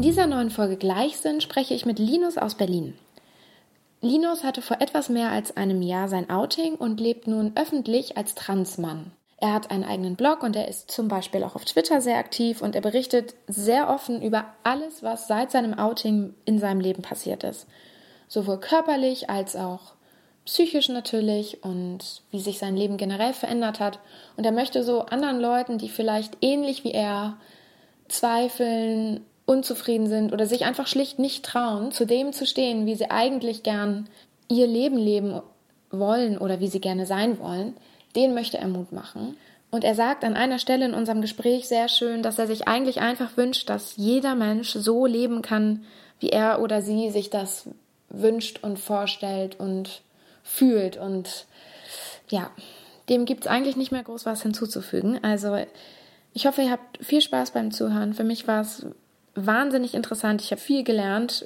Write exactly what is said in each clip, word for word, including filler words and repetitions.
dieser neuen Folge Gleichsinn spreche ich mit Linus aus Berlin. Linus hatte vor etwas mehr als einem Jahr sein Outing und lebt nun öffentlich als Transmann. Er hat einen eigenen Blog und er ist zum Beispiel auch auf Twitter sehr aktiv und er berichtet sehr offen über alles, was seit seinem Outing in seinem Leben passiert ist. Sowohl körperlich als auch psychisch natürlich und wie sich sein Leben generell verändert hat. Und er möchte so anderen Leuten, die vielleicht ähnlich wie er zweifeln, unzufrieden sind oder sich einfach schlicht nicht trauen, zu dem zu stehen, wie sie eigentlich gern ihr Leben leben wollen oder wie sie gerne sein wollen, den möchte er Mut machen. Und er sagt an einer Stelle in unserem Gespräch sehr schön, dass er sich eigentlich einfach wünscht, dass jeder Mensch so leben kann, wie er oder sie sich das wünscht und vorstellt und fühlt. Und ja, dem gibt es eigentlich nicht mehr groß was hinzuzufügen. Also ich hoffe, ihr habt viel Spaß beim Zuhören. Für mich war es wahnsinnig interessant. Ich habe viel gelernt,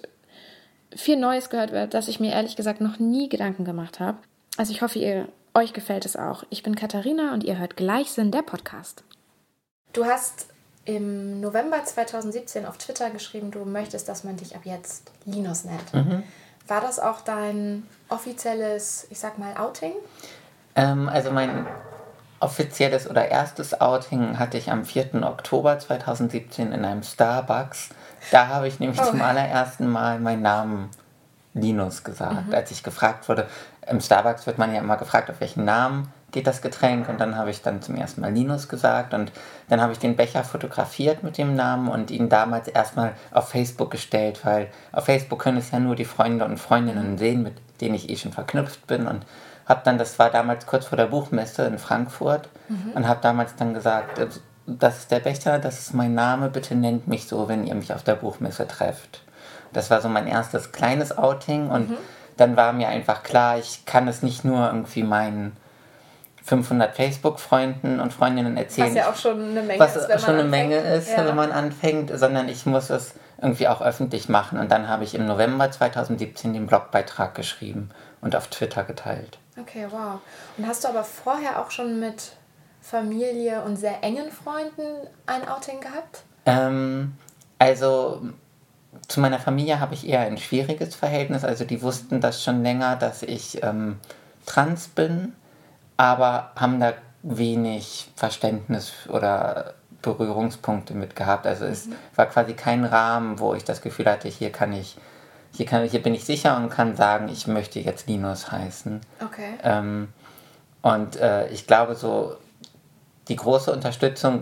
viel Neues gehört, dass ich mir ehrlich gesagt noch nie Gedanken gemacht habe. Also ich hoffe, ihr, euch gefällt es auch. Ich bin Katharina und ihr hört Gleichsinn, der Podcast. Du hast im November zweitausendsiebzehn auf Twitter geschrieben, du möchtest, dass man dich ab jetzt Linus nennt. Mhm. War das auch dein offizielles, ich sag mal, Outing? Ähm, also mein offizielles oder erstes Outing hatte ich am vierten Oktober zweitausendsiebzehn in einem Starbucks. Da habe ich nämlich oh. zum allerersten Mal meinen Namen Linus gesagt, mhm. als ich gefragt wurde. Im Starbucks wird man ja immer gefragt, auf welchen Namen geht das Getränk, und dann habe ich dann zum ersten Mal Linus gesagt und dann habe ich den Becher fotografiert mit dem Namen und ihn damals erstmal auf Facebook gestellt, weil auf Facebook können es ja nur die Freunde und Freundinnen mhm. sehen, mit denen ich eh schon verknüpft bin, und habe dann, das war damals kurz vor der Buchmesse in Frankfurt mhm. und habe damals dann gesagt, das ist der Becher, das ist mein Name, bitte nennt mich so, wenn ihr mich auf der Buchmesse trefft. Das war so mein erstes kleines Outing und mhm. dann war mir einfach klar, ich kann es nicht nur irgendwie meinen fünfhundert Facebook-Freunden und Freundinnen erzählen. Was ja auch schon eine Menge was ist, wenn schon man eine Menge ist, ja. wenn man anfängt, sondern ich muss es irgendwie auch öffentlich machen. Und dann habe ich im November zweitausendsiebzehn den Blogbeitrag geschrieben und auf Twitter geteilt. Okay, wow. Und hast du aber vorher auch schon mit Familie und sehr engen Freunden ein Outing gehabt? Ähm, also zu meiner Familie habe ich eher ein schwieriges Verhältnis. Also die wussten das schon länger, dass ich ähm, trans bin, aber haben da wenig Verständnis oder Berührungspunkte mit gehabt. Also es mhm. war quasi kein Rahmen, wo ich das Gefühl hatte, hier kann ich, hier kann, hier bin ich sicher und kann sagen, ich möchte jetzt Linus heißen. Okay. Ähm, und äh, ich glaube so, die große Unterstützung,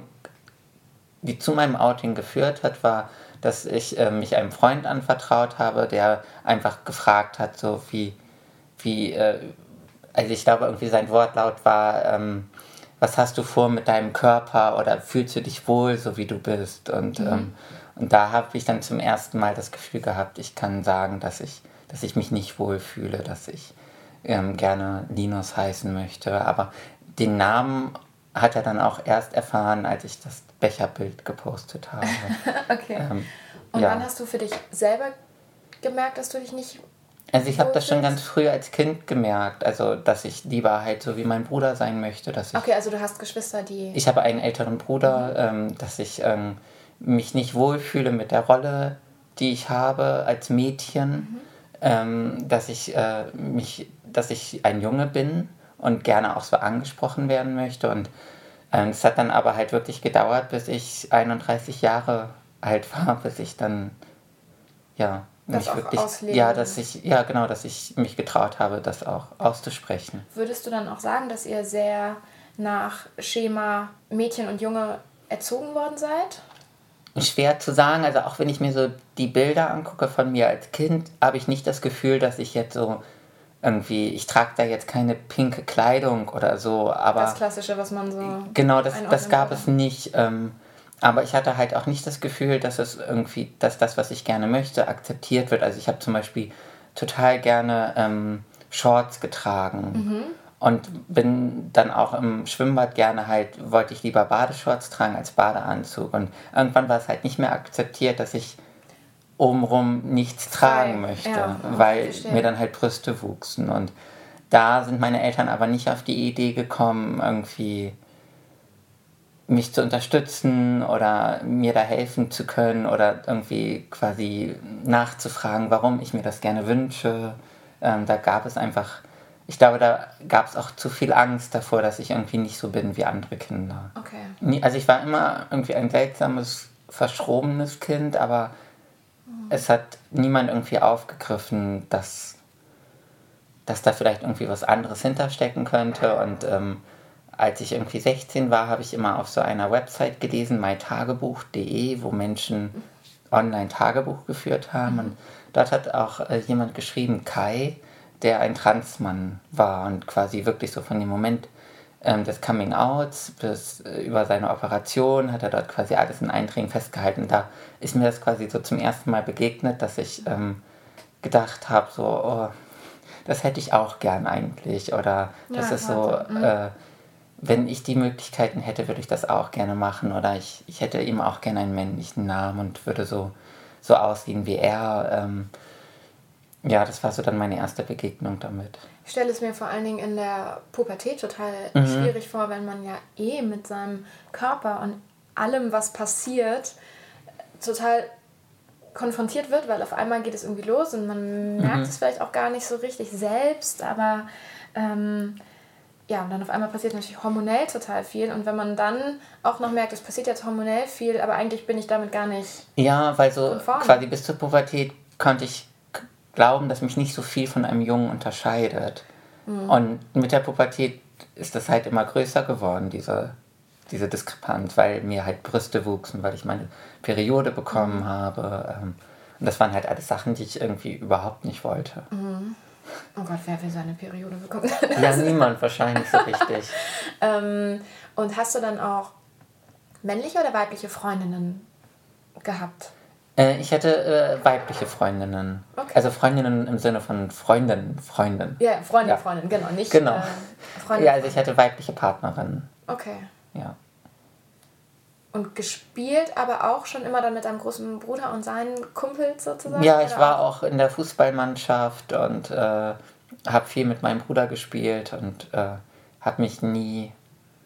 die zu meinem Outing geführt hat, war, dass ich äh, mich einem Freund anvertraut habe, der einfach gefragt hat, so wie, wie äh, also ich glaube irgendwie sein Wortlaut war, ähm, was hast du vor mit deinem Körper oder fühlst du dich wohl, so wie du bist? Und, mhm. ähm, und da habe ich dann zum ersten Mal das Gefühl gehabt, ich kann sagen, dass ich, dass ich mich nicht wohlfühle, dass ich ähm, gerne Linus heißen möchte. Aber den Namen hat er dann auch erst erfahren, als ich das Becherbild gepostet habe. Okay. Ähm, und ja. Wann hast du für dich selber gemerkt, dass du dich nicht Also ich habe das schon ganz früh als Kind gemerkt, also dass ich lieber halt so wie mein Bruder sein möchte. Dass ich, okay, also du hast Geschwister, die... Ich habe einen älteren Bruder, mhm. ähm, dass ich ähm, mich nicht wohlfühle mit der Rolle, die ich habe als Mädchen, mhm. ähm, dass ich äh, mich, dass ich ein Junge bin und gerne auch so angesprochen werden möchte. Und ähm, es hat dann aber halt wirklich gedauert, bis ich einunddreißig Jahre alt war, bis ich dann, ja... Das mich auch wirklich, ausleben. ja, dass ich, ja, genau, dass ich mich getraut habe, das auch auszusprechen. Würdest du dann auch sagen, dass ihr sehr nach Schema Mädchen und Junge erzogen worden seid? Schwer zu sagen, also auch wenn ich mir so die Bilder angucke von mir als Kind, habe ich nicht das Gefühl, dass ich jetzt so irgendwie, ich trage da jetzt keine pinke Kleidung oder so, aber... Das Klassische, was man so... Genau, das, das gab es nicht, ähm, aber ich hatte halt auch nicht das Gefühl, dass es irgendwie, dass das, was ich gerne möchte, akzeptiert wird. Also ich habe zum Beispiel total gerne ähm, Shorts getragen mhm. und bin dann auch im Schwimmbad gerne halt, wollte ich lieber Badeshorts tragen als Badeanzug. Und irgendwann war es halt nicht mehr akzeptiert, dass ich obenrum nichts tragen möchte, ja, weil mir dann halt Brüste wuchsen. Und da sind meine Eltern aber nicht auf die Idee gekommen, irgendwie mich zu unterstützen oder mir da helfen zu können oder irgendwie quasi nachzufragen, warum ich mir das gerne wünsche. Ähm, da gab es einfach, ich glaube, da gab es auch zu viel Angst davor, dass ich irgendwie nicht so bin wie andere Kinder. Okay. Nie, also ich war immer irgendwie ein seltsames, verschrobenes Kind, aber mhm. es hat niemand irgendwie aufgegriffen, dass, dass da vielleicht irgendwie was anderes hinterstecken könnte. Und ähm, als ich irgendwie sechzehn war, habe ich immer auf so einer Website gelesen, mytagebuch punkt de, wo Menschen online Tagebuch geführt haben. Mhm. Und dort hat auch äh, jemand geschrieben, Kai, der ein Transmann war und quasi wirklich so von dem Moment ähm, des Coming-Outs bis äh, über seine Operation hat er dort quasi alles in Einträgen festgehalten. Da ist mir das quasi so zum ersten Mal begegnet, dass ich ähm, gedacht habe, so, oh, das hätte ich auch gern eigentlich. Oder das ja, ist so, mhm. äh, wenn ich die Möglichkeiten hätte, würde ich das auch gerne machen. Oder ich, ich hätte ihm auch gerne einen männlichen Namen und würde so, so aussehen wie er. Ähm, ja, das war so dann meine erste Begegnung damit. Ich stelle es mir vor allen Dingen in der Pubertät total mhm. schwierig vor, wenn man ja eh mit seinem Körper und allem, was passiert, total konfrontiert wird, weil auf einmal geht es irgendwie los und man merkt mhm. es vielleicht auch gar nicht so richtig selbst, aber ähm, ja, und dann auf einmal passiert natürlich hormonell total viel und wenn man dann auch noch merkt, es passiert jetzt hormonell viel, aber eigentlich bin ich damit gar nicht ja, weil so quasi bis zur Pubertät konnte ich glauben, dass mich nicht so viel von einem Jungen unterscheidet. Mhm. Und mit der Pubertät ist das halt immer größer geworden, diese, diese Diskrepanz, weil mir halt Brüste wuchsen, weil ich meine Periode bekommen mhm. habe. Ähm, und das waren halt alles Sachen, die ich irgendwie überhaupt nicht wollte. Mhm. Oh Gott, wer will seine Periode bekommen? Ja, niemand wahrscheinlich so richtig. ähm, und hast du dann auch männliche oder weibliche Freundinnen gehabt? Äh, ich hatte äh, weibliche Freundinnen. Okay. Also Freundinnen im Sinne von Freundin, Freundin. Ja, Freundin, ja. Freundin, genau. Nicht genau. Äh, Freundin, ja, also ich hatte weibliche Partnerinnen. Okay. Ja. Und gespielt, aber auch schon immer dann mit deinem großen Bruder und seinen Kumpels sozusagen? Ja, ich war auch? auch in der Fußballmannschaft und äh, habe viel mit meinem Bruder gespielt und äh, habe mich nie,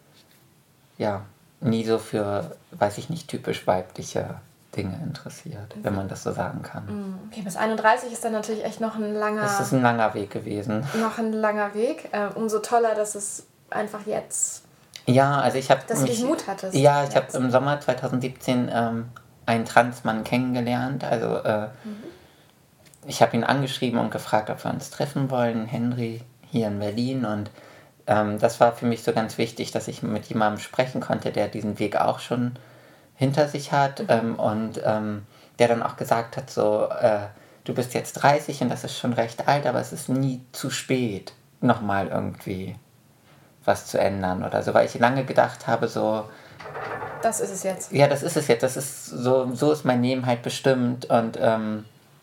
ja, nie so für, weiß ich nicht, typisch weibliche Dinge interessiert, mhm. wenn man das so sagen kann. Okay, bis einunddreißig ist dann natürlich echt noch ein langer... Das ist ein langer Weg gewesen. Noch ein langer Weg. Äh, umso toller, dass es einfach jetzt... Ja, also ich habe... Dass mich, du den Mut hattest. Ja, ich habe im Sommer zwanzig siebzehn ähm, einen Transmann kennengelernt. Also äh, mhm. ich habe ihn angeschrieben und gefragt, ob wir uns treffen wollen. Henry hier in Berlin. Und ähm, das war für mich so ganz wichtig, dass ich mit jemandem sprechen konnte, der diesen Weg auch schon hinter sich hat. Mhm. Ähm, und ähm, der dann auch gesagt hat, so, äh, du bist jetzt dreißig und das ist schon recht alt, aber es ist nie zu spät, nochmal irgendwie was zu ändern oder so, weil ich lange gedacht habe, so... Das ist es jetzt. Ja, das ist es jetzt. Das ist so, so ist mein Leben halt bestimmt und ähm,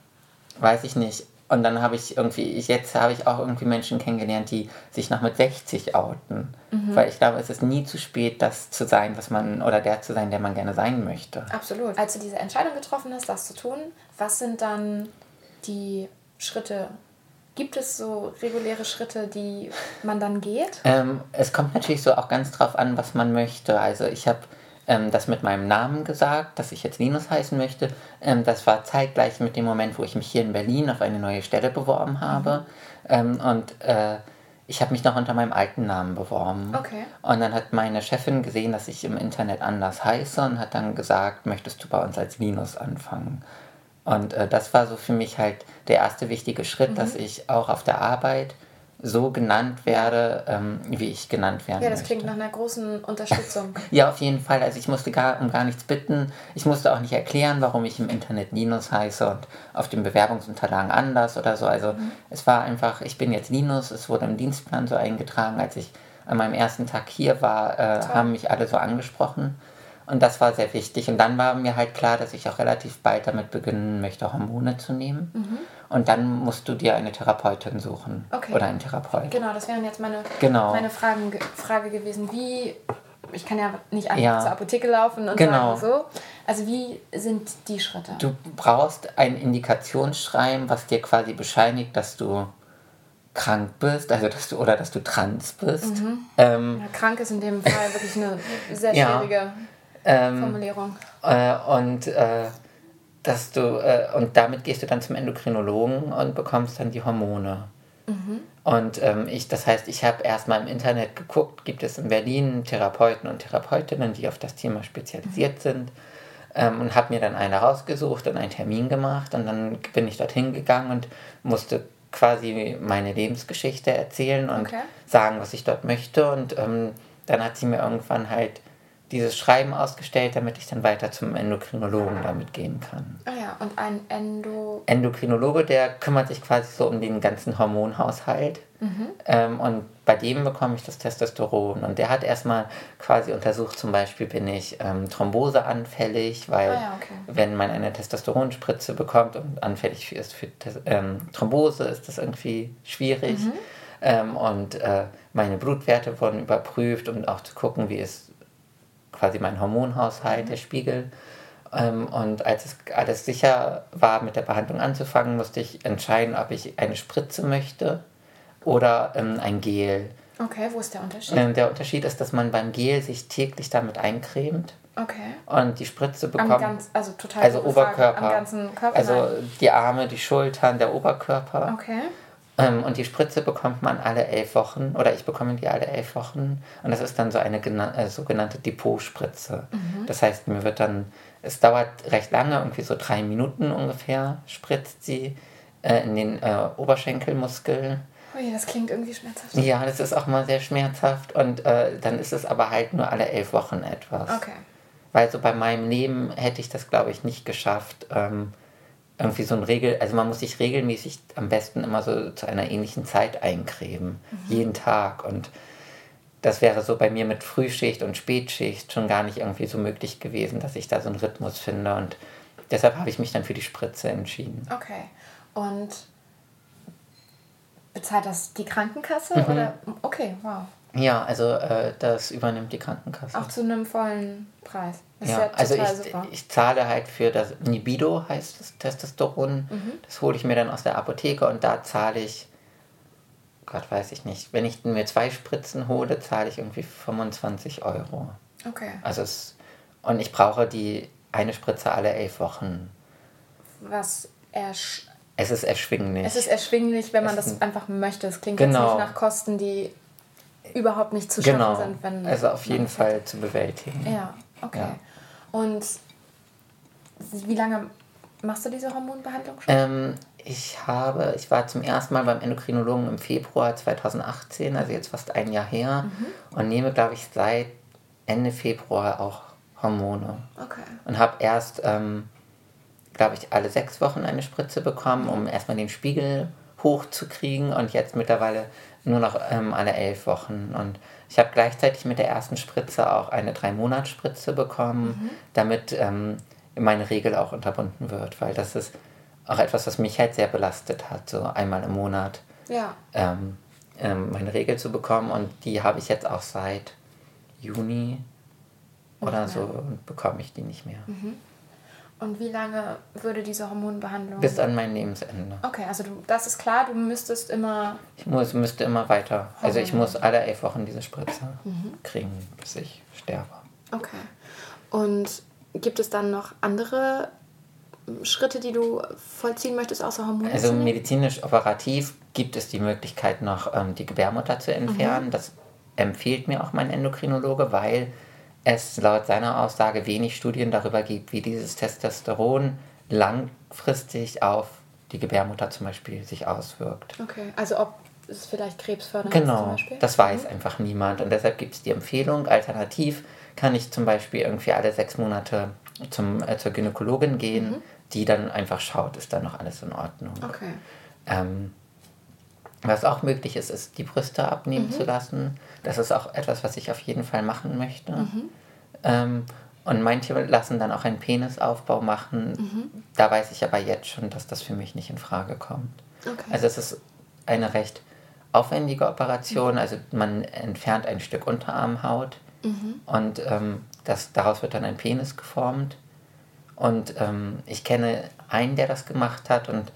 weiß ich nicht. Und dann habe ich irgendwie, ich, jetzt habe ich auch irgendwie Menschen kennengelernt, die sich noch mit sechzig outen. Mhm. Weil ich glaube, es ist nie zu spät, das zu sein, was man, oder der zu sein, der man gerne sein möchte. Absolut. Als du diese Entscheidung getroffen hast, das zu tun, was sind dann die Schritte? Gibt es so reguläre Schritte, die man dann geht? Ähm, es kommt natürlich so auch ganz drauf an, was man möchte. Also ich habe ähm, das mit meinem Namen gesagt, dass ich jetzt Linus heißen möchte. Ähm, das war zeitgleich mit dem Moment, wo ich mich hier in Berlin auf eine neue Stelle beworben habe. Mhm. Ähm, und äh, ich habe mich noch unter meinem alten Namen beworben. Okay. Und dann hat meine Chefin gesehen, dass ich im Internet anders heiße und hat dann gesagt, möchtest du bei uns als Linus anfangen? Und äh, das war so für mich halt der erste wichtige Schritt, mhm. dass ich auch auf der Arbeit so genannt werde, ähm, wie ich genannt werden möchte. Ja, das möchte. klingt nach einer großen Unterstützung. Ja, auf jeden Fall. Also ich musste gar, um gar nichts bitten. Ich musste auch nicht erklären, warum ich im Internet Linus heiße und auf den Bewerbungsunterlagen anders oder so. Also mhm. es war einfach, ich bin jetzt Linus, es wurde im Dienstplan so eingetragen. Als ich an meinem ersten Tag hier war, äh, haben mich alle so angesprochen. Und das war sehr wichtig. Und dann war mir halt klar, dass ich auch relativ bald damit beginnen möchte, Hormone zu nehmen. Mhm. Und dann musst du dir eine Therapeutin suchen. Okay. Oder einen Therapeut. Genau, das wären jetzt meine, genau. meine Fragen, Frage gewesen. Wie, ich kann ja nicht einfach ja. zur Apotheke laufen und genau. sagen so. Also wie sind die Schritte? Du brauchst ein Indikationsschreiben, was dir quasi bescheinigt, dass du krank bist, also dass du oder dass du trans bist. Mhm. Ähm, ja, krank ist in dem Fall wirklich eine sehr schwierige ja, ähm, Formulierung. Äh, und äh, dass du äh, und damit gehst du dann zum Endokrinologen und bekommst dann die Hormone. Mhm. Und ähm, ich, das heißt, ich habe erstmal im Internet geguckt, gibt es in Berlin Therapeuten und Therapeutinnen, die auf das Thema spezialisiert mhm. sind. Ähm, und habe mir dann eine rausgesucht und einen Termin gemacht. Und dann bin ich dorthin gegangen und musste quasi meine Lebensgeschichte erzählen und okay. sagen, was ich dort möchte. Und ähm, dann hat sie mir irgendwann halt dieses Schreiben ausgestellt, damit ich dann weiter zum Endokrinologen damit gehen kann. Ah ja, und ein Endo... Endokrinologe, der kümmert sich quasi so um den ganzen Hormonhaushalt. Mhm. Ähm, und bei dem bekomme ich das Testosteron. Und der hat erstmal quasi untersucht, zum Beispiel bin ich ähm, thromboseanfällig, weil ah ja, okay. wenn man eine Testosteronspritze bekommt und anfällig ist für ähm, Thrombose, ist das irgendwie schwierig. Mhm. Ähm, und äh, meine Blutwerte wurden überprüft, um auch zu gucken, wie ist quasi mein Hormonhaushalt, mhm. der Spiegel. Ähm, und als es alles sicher war, mit der Behandlung anzufangen, musste ich entscheiden, ob ich eine Spritze möchte oder ähm, ein Gel. Okay, wo ist der Unterschied? Ähm, der Unterschied ist, dass man beim Gel sich täglich damit eincremt. Okay. Und die Spritze bekommt... Am ganz, also total also Oberkörper. Frage, am ganzen Körper? Also nein. die Arme, die Schultern, der Oberkörper. Okay. Ähm, und die Spritze bekommt man alle elf Wochen, oder ich bekomme die alle elf Wochen. Und das ist dann so eine gena- äh, sogenannte Depotspritze. Mhm. Das heißt, mir wird dann, es dauert recht lange, irgendwie so drei Minuten ungefähr, spritzt sie äh, in den äh, Oberschenkelmuskel. Ui, das klingt irgendwie schmerzhaft. Ja, das ist auch mal sehr schmerzhaft. Und äh, dann ist es aber halt nur alle elf Wochen etwas. Okay. Weil so bei meinem Leben hätte ich das, glaube ich, nicht geschafft, ähm, irgendwie so ein Regel, also man muss sich regelmäßig am besten immer so zu einer ähnlichen Zeit eincremen, mhm. jeden Tag. Und das wäre so bei mir mit Frühschicht und Spätschicht schon gar nicht irgendwie so möglich gewesen, dass ich da so einen Rhythmus finde. Und deshalb habe ich mich dann für die Spritze entschieden. Okay. Und bezahlt das die Krankenkasse? Mhm. Oder? Okay, wow. Ja, also äh, das übernimmt die Krankenkasse. Auch zu einem vollen Preis. Das ja, ist ja also ich, ich zahle halt für das Nibido, heißt das Testosteron. Mhm. Das hole ich mir dann aus der Apotheke und da zahle ich, Gott weiß ich nicht, wenn ich mir zwei Spritzen hole, zahle ich irgendwie fünfundzwanzig Euro. Okay. Also es, und ich brauche die eine Spritze alle elf Wochen. Was ersch- Es ist erschwinglich. Es ist erschwinglich, wenn man es das einfach möchte. Es klingt genau. jetzt nicht nach Kosten, die überhaupt nicht zu schaffen genau. sind. Wenn also auf jeden Fall zu bewältigen. Ja, okay. Ja. Und wie lange machst du diese Hormonbehandlung schon? Ähm, ich habe, ich war zum ersten Mal beim Endokrinologen im Februar zweitausendachtzehn, also jetzt fast ein Jahr her, mhm. und nehme, glaube ich, seit Ende Februar auch Hormone. Okay. Und habe erst, ähm, glaube ich, alle sechs Wochen eine Spritze bekommen, um erstmal den Spiegel hochzukriegen, und jetzt mittlerweile nur noch ähm, alle elf Wochen. Und ich habe gleichzeitig mit der ersten Spritze auch eine drei-Monats-Spritze bekommen, mhm. damit ähm, meine Regel auch unterbunden wird, weil das ist auch etwas, was mich halt sehr belastet hat, so einmal im Monat ja. ähm, ähm, meine Regel zu bekommen, und die habe ich jetzt auch seit Juni oder so, und bekomme ich die nicht mehr. Mhm. Und wie lange würde diese Hormonbehandlung... Bis an mein Lebensende. Okay, also du, das ist klar, du müsstest immer... Ich muss, müsste immer weiter. Also ich muss alle elf Wochen diese Spritze mhm. kriegen, bis ich sterbe. Okay. Und gibt es dann noch andere Schritte, die du vollziehen möchtest, außer Hormone? Also medizinisch operativ gibt es die Möglichkeit, noch ähm, die Gebärmutter zu entfernen. Mhm. Das empfiehlt mir auch mein Endokrinologe, weil es laut seiner Aussage wenig Studien darüber gibt, wie dieses Testosteron langfristig auf die Gebärmutter zum Beispiel sich auswirkt. Okay, also ob es vielleicht krebsfördernd genau, ist zum Beispiel? Das weiß mhm. einfach niemand, und deshalb gibt es die Empfehlung. Alternativ kann ich zum Beispiel irgendwie alle sechs Monate zum, äh, zur Gynäkologin gehen, mhm. die dann einfach schaut, ist dann noch alles in Ordnung. Okay. Ähm, Was auch möglich ist, ist die Brüste abnehmen mhm. zu lassen. Das ist auch etwas, was ich auf jeden Fall machen möchte. Mhm. Ähm, und manche lassen dann auch einen Penisaufbau machen. Mhm. Da weiß ich aber jetzt schon, dass das für mich nicht in Frage kommt. Okay. Also es ist eine recht aufwendige Operation. Mhm. Also man entfernt ein Stück Unterarmhaut mhm. und ähm, das, daraus wird dann ein Penis geformt. Und ähm, ich kenne einen, der das gemacht hat, und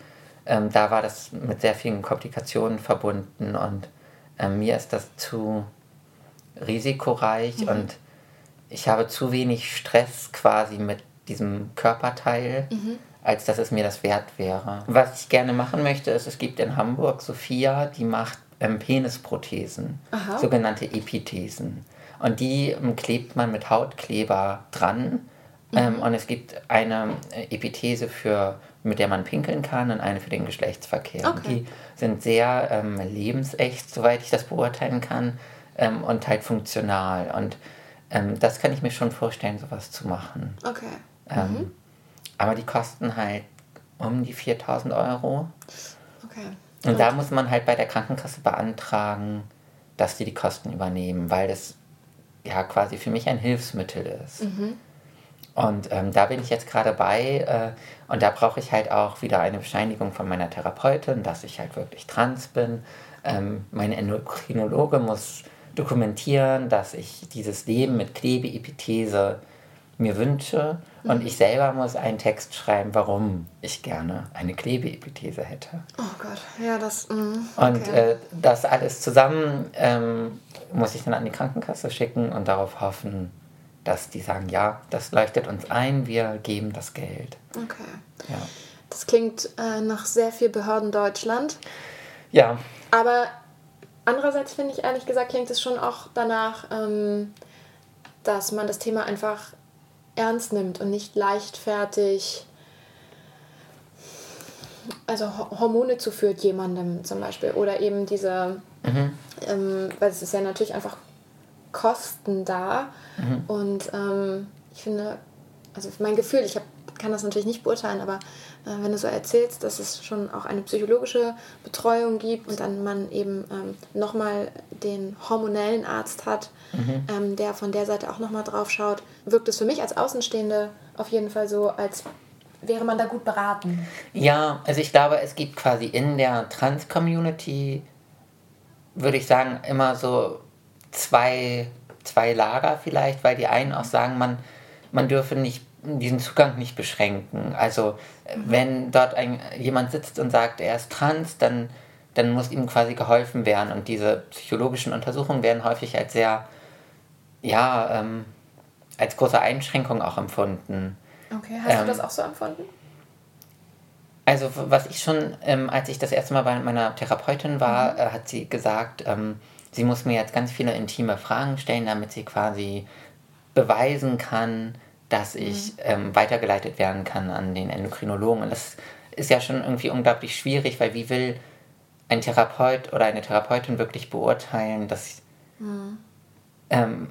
ähm, da war das mit sehr vielen Komplikationen verbunden und ähm, mir ist das zu risikoreich mhm. und ich habe zu wenig Stress quasi mit diesem Körperteil, mhm. als dass es mir das wert wäre. Was ich gerne machen möchte, ist, es gibt in Hamburg Sophia, die macht ähm, Penisprothesen, Aha. sogenannte Epithesen. Und die ähm, klebt man mit Hautkleber dran. Mhm. Ähm, und es gibt eine Epithese, für, mit der man pinkeln kann und eine für den Geschlechtsverkehr. Okay. Die sind sehr ähm, lebensecht, soweit ich das beurteilen kann, ähm, und halt funktional. Und ähm, das kann ich mir schon vorstellen, sowas zu machen. Okay. Ähm, mhm. Aber die kosten halt um die viertausend Euro. Okay. Und Gut. Da muss man halt bei der Krankenkasse beantragen, dass die die Kosten übernehmen, weil das ja quasi für mich ein Hilfsmittel ist. Mhm. Und ähm, da bin ich jetzt gerade bei äh, und da brauche ich halt auch wieder eine Bescheinigung von meiner Therapeutin, dass ich halt wirklich trans bin. Ähm, mein Endokrinologe muss dokumentieren, dass ich dieses Leben mit Klebeepithese mir wünsche mhm. und ich selber muss einen Text schreiben, warum ich gerne eine Klebeepithese hätte. Oh Gott, ja, das... Mm, okay. Und äh, das alles zusammen ähm, muss ich dann an die Krankenkasse schicken und darauf hoffen, dass die sagen, ja, das leuchtet uns ein, wir geben das Geld. Okay. Ja. Das klingt äh, nach sehr viel Behörden-Deutschland. Ja. Aber andererseits finde ich, ehrlich gesagt, klingt es schon auch danach, ähm, dass man das Thema einfach ernst nimmt und nicht leichtfertig also Hormone zuführt jemandem zum Beispiel oder eben diese, mhm. ähm, weil es ist ja natürlich einfach Kosten da mhm. und ähm, ich finde, also mein Gefühl, ich hab, kann das natürlich nicht beurteilen, aber äh, wenn du so erzählst, dass es schon auch eine psychologische Betreuung gibt und dann man eben ähm, nochmal den hormonellen Arzt hat, mhm. ähm, der von der Seite auch nochmal drauf schaut, wirkt es für mich als Außenstehende auf jeden Fall so, als wäre man da gut beraten. Ja, also ich glaube, es gibt quasi in der Trans-Community, würde ich sagen, immer so zwei, zwei Lager vielleicht, weil die einen auch sagen, man, man dürfe nicht diesen Zugang nicht beschränken. Also mhm. wenn dort ein, jemand sitzt und sagt, er ist trans, dann, dann muss ihm quasi geholfen werden. Und diese psychologischen Untersuchungen werden häufig als sehr, ja, ähm, als große Einschränkung auch empfunden. Okay, hast ähm, du das auch so empfunden? Also was ich schon, ähm, als ich das erste Mal bei meiner Therapeutin war, mhm. äh, hat sie gesagt, ähm, sie muss mir jetzt ganz viele intime Fragen stellen, damit sie quasi beweisen kann, dass ich mhm. ähm, weitergeleitet werden kann an den Endokrinologen. Und das ist ja schon irgendwie unglaublich schwierig, weil wie will ein Therapeut oder eine Therapeutin wirklich beurteilen, dass mhm. ähm,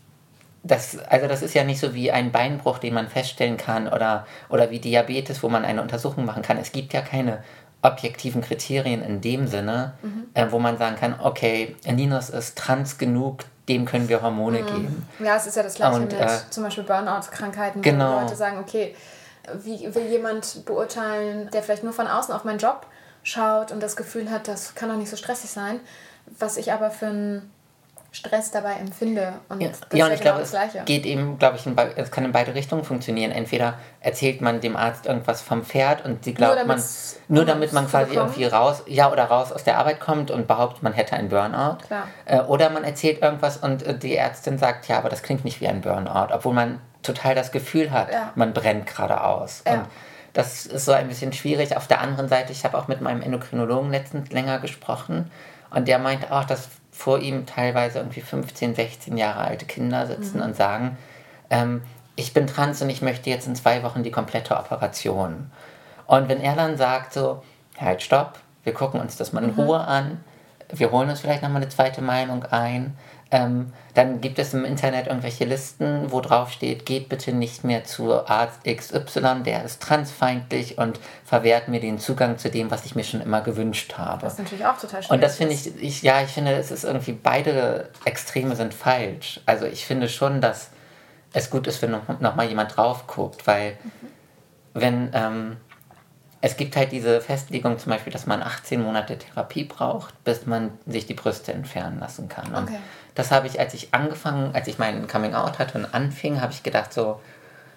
das, also das ist ja nicht so wie ein Beinbruch, den man feststellen kann oder, oder wie Diabetes, wo man eine Untersuchung machen kann. Es gibt ja keine objektiven Kriterien in dem Sinne, mhm. äh, wo man sagen kann, okay, Linus ist trans genug, dem können wir Hormone mhm. geben. Ja, es ist ja das Gleiche und, mit äh, zum Beispiel Burnout-Krankheiten, genau. wo Leute sagen, okay, wie will jemand beurteilen, der vielleicht nur von außen auf meinen Job schaut und das Gefühl hat, das kann doch nicht so stressig sein, was ich aber für einen Stress dabei empfinde. Und ja, das ja, ist und ich genau glaube, das Gleiche. Es geht eben, glaube ich, in be- es kann in beide Richtungen funktionieren. Entweder erzählt man dem Arzt irgendwas vom Pferd und sie glaubt, nur, man, nur damit man quasi bekommen. irgendwie raus, ja, oder raus aus der Arbeit kommt und behauptet, man hätte einen Burnout. Klar. Äh, oder man erzählt irgendwas und äh, die Ärztin sagt, ja, aber das klingt nicht wie ein Burnout, obwohl man total das Gefühl hat, ja. man brennt gerade aus. Ja. Und das ist so ein bisschen schwierig. Auf der anderen Seite, ich habe auch mit meinem Endokrinologen letztens länger gesprochen und der meinte auch, dass vor ihm teilweise irgendwie fünfzehn, sechzehn Jahre alte Kinder sitzen mhm. und sagen, ähm, ich bin trans und ich möchte jetzt in zwei Wochen die komplette Operation. Und wenn er dann sagt so, halt stopp, wir gucken uns das mal in mhm. Ruhe an, wir holen uns vielleicht nochmal eine zweite Meinung ein, ähm, dann gibt es im Internet irgendwelche Listen, wo drauf steht, geht bitte nicht mehr zu Arzt X Y, der ist transfeindlich und verwehrt mir den Zugang zu dem, was ich mir schon immer gewünscht habe. Das ist natürlich auch total schwierig. Und das finde ich, ich, ja, ich finde, es ist irgendwie, beide Extreme sind falsch. Also ich finde schon, dass es gut ist, wenn noch, noch mal jemand drauf guckt, weil mhm. wenn, ähm, es gibt halt diese Festlegung zum Beispiel, dass man achtzehn Monate Therapie braucht, bis man sich die Brüste entfernen lassen kann. Und okay. das habe ich, als ich angefangen, als ich mein Coming Out hatte und anfing, habe ich gedacht so,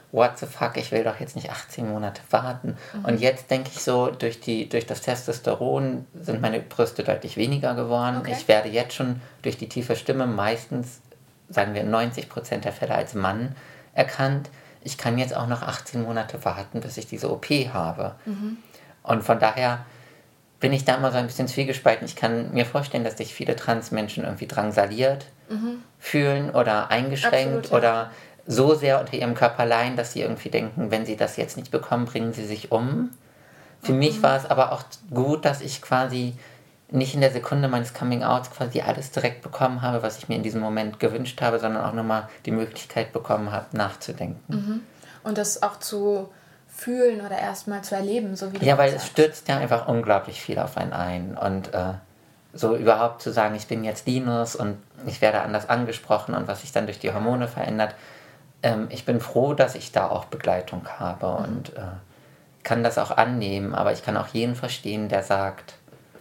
what the fuck, ich will doch jetzt nicht achtzehn Monate warten. Mhm. Und jetzt denke ich so, durch, die, durch das Testosteron sind meine Brüste deutlich weniger geworden. Okay. Ich werde jetzt schon durch die tiefe Stimme meistens, sagen wir neunzig Prozent der Fälle als Mann erkannt. Ich kann jetzt auch noch achtzehn Monate warten, bis ich diese O P habe. Mhm. Und von daher bin ich da immer so ein bisschen zwiegespalten. Ich kann mir vorstellen, dass sich viele Transmenschen irgendwie drangsaliert mhm. fühlen oder eingeschränkt. Absolut, ja. Oder so sehr unter ihrem Körper leiden, dass sie irgendwie denken, wenn sie das jetzt nicht bekommen, bringen sie sich um. Für mhm. mich war es aber auch gut, dass ich quasi nicht in der Sekunde meines Coming-Outs quasi alles direkt bekommen habe, was ich mir in diesem Moment gewünscht habe, sondern auch nochmal die Möglichkeit bekommen habe, nachzudenken. Mhm. Und das auch zu fühlen oder erstmal zu erleben, so wie du Ja, weil sagst. Es stürzt ja einfach unglaublich viel auf einen ein. Und äh, so überhaupt zu sagen, ich bin jetzt Linus und ich werde anders angesprochen und was sich dann durch die Hormone verändert, ähm, ich bin froh, dass ich da auch Begleitung habe mhm. und äh, kann das auch annehmen, aber ich kann auch jeden verstehen, der sagt,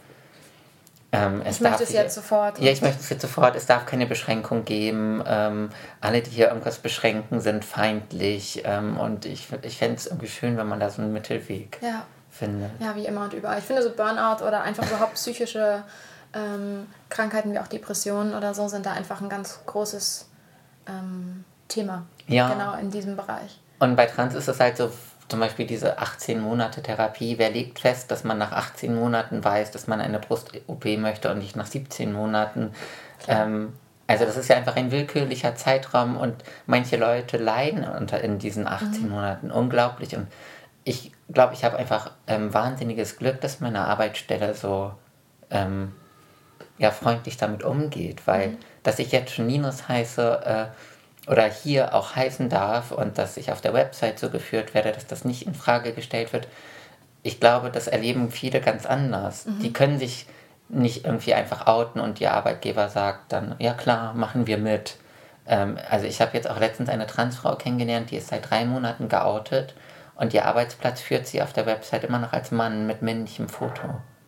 Ähm, es ich möchte darf es jetzt sofort. Ja, ich möchte es jetzt sofort. Es darf keine Beschränkung geben. Ähm, alle, die hier irgendwas beschränken, sind feindlich. Ähm, und ich, ich fände es irgendwie schön, wenn man da so einen Mittelweg ja. findet. Ja, wie immer und überall. Ich finde so Burnout oder einfach überhaupt psychische ähm, Krankheiten wie auch Depressionen oder so sind da einfach ein ganz großes ähm, Thema. Ja. Genau in diesem Bereich. Und bei Trans ist es halt so, zum Beispiel diese achtzehn Monate Therapie, wer legt fest, dass man nach achtzehn Monaten weiß, dass man eine Brust-O P möchte und nicht nach siebzehn Monaten. Ähm, also das ist ja einfach ein willkürlicher Zeitraum und manche Leute leiden unter in diesen achtzehn mhm. Monaten unglaublich. Und ich glaube, ich habe einfach ähm, wahnsinniges Glück, dass meine Arbeitsstelle so ähm, ja, freundlich damit umgeht, weil mhm. dass ich jetzt schon Linus heiße, äh, oder hier auch heißen darf und dass ich auf der Website so geführt werde, dass das nicht in Frage gestellt wird. Ich glaube, das erleben viele ganz anders. Mhm. Die können sich nicht irgendwie einfach outen und ihr Arbeitgeber sagt dann, ja klar, machen wir mit. Ähm, also ich habe jetzt auch letztens eine Transfrau kennengelernt, die ist seit drei Monaten geoutet und ihr Arbeitsplatz führt sie auf der Website immer noch als Mann mit männlichem Foto.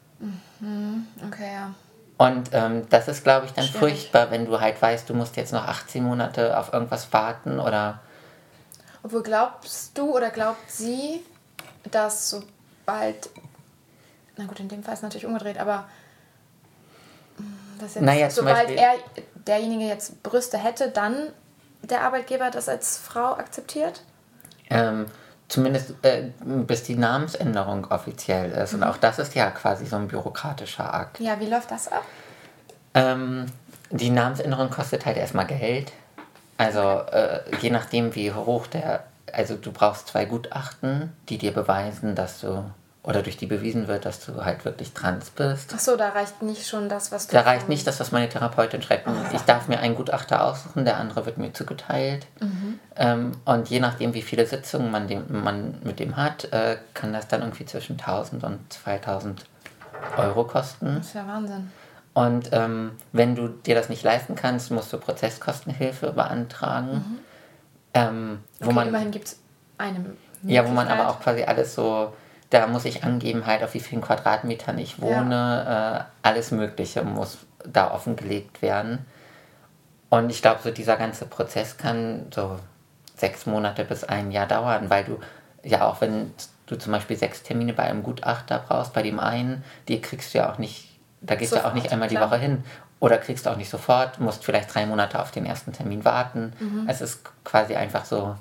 Mhm. Okay, ja. Und ähm, das ist, glaube ich, dann Schwierig. furchtbar, wenn du halt weißt, du musst jetzt noch achtzehn Monate auf irgendwas warten oder... Obwohl glaubst du oder glaubt sie, dass sobald... Na gut, in dem Fall ist es natürlich umgedreht, aber... Dass jetzt, naja, sobald Beispiel, er, derjenige jetzt Brüste hätte, dann der Arbeitgeber das als Frau akzeptiert? Ähm, zumindest äh, bis die Namensänderung offiziell ist. Mhm. Und auch das ist ja quasi so ein bürokratischer Akt. Ja, wie läuft das ab? Ähm, die Namensänderung kostet halt erstmal Geld. Also äh, je nachdem, wie hoch der... Also du brauchst zwei Gutachten, die dir beweisen, dass du... Oder durch die bewiesen wird, dass du halt wirklich trans bist. Ach so, da reicht nicht schon das, was du... Da reicht nicht das, was meine Therapeutin schreibt. Oh, ich darf mir einen Gutachter aussuchen, der andere wird mir zugeteilt. Mhm. Ähm, und je nachdem, wie viele Sitzungen man, dem, man mit dem hat, äh, kann das dann irgendwie zwischen tausend und zweitausend Euro kosten. Das ist ja Wahnsinn. Und ähm, wenn du dir das nicht leisten kannst, musst du Prozesskostenhilfe beantragen. Mhm. Ähm, wo okay, man, immerhin gibt es eine Ja, wo man aber auch quasi alles so... Da muss ich angeben, halt auf wie vielen Quadratmetern ich wohne. Ja. Äh, alles Mögliche muss da offengelegt werden. Und ich glaube, so dieser ganze Prozess kann so sechs Monate bis ein Jahr dauern, weil du ja auch, wenn du zum Beispiel sechs Termine bei einem Gutachter brauchst, bei dem einen, die kriegst du ja auch nicht, da gehst sofort, du auch nicht einmal klar. die Woche hin. Oder kriegst du auch nicht sofort, musst vielleicht drei Monate auf den ersten Termin warten. Mhm. Es ist quasi einfach so...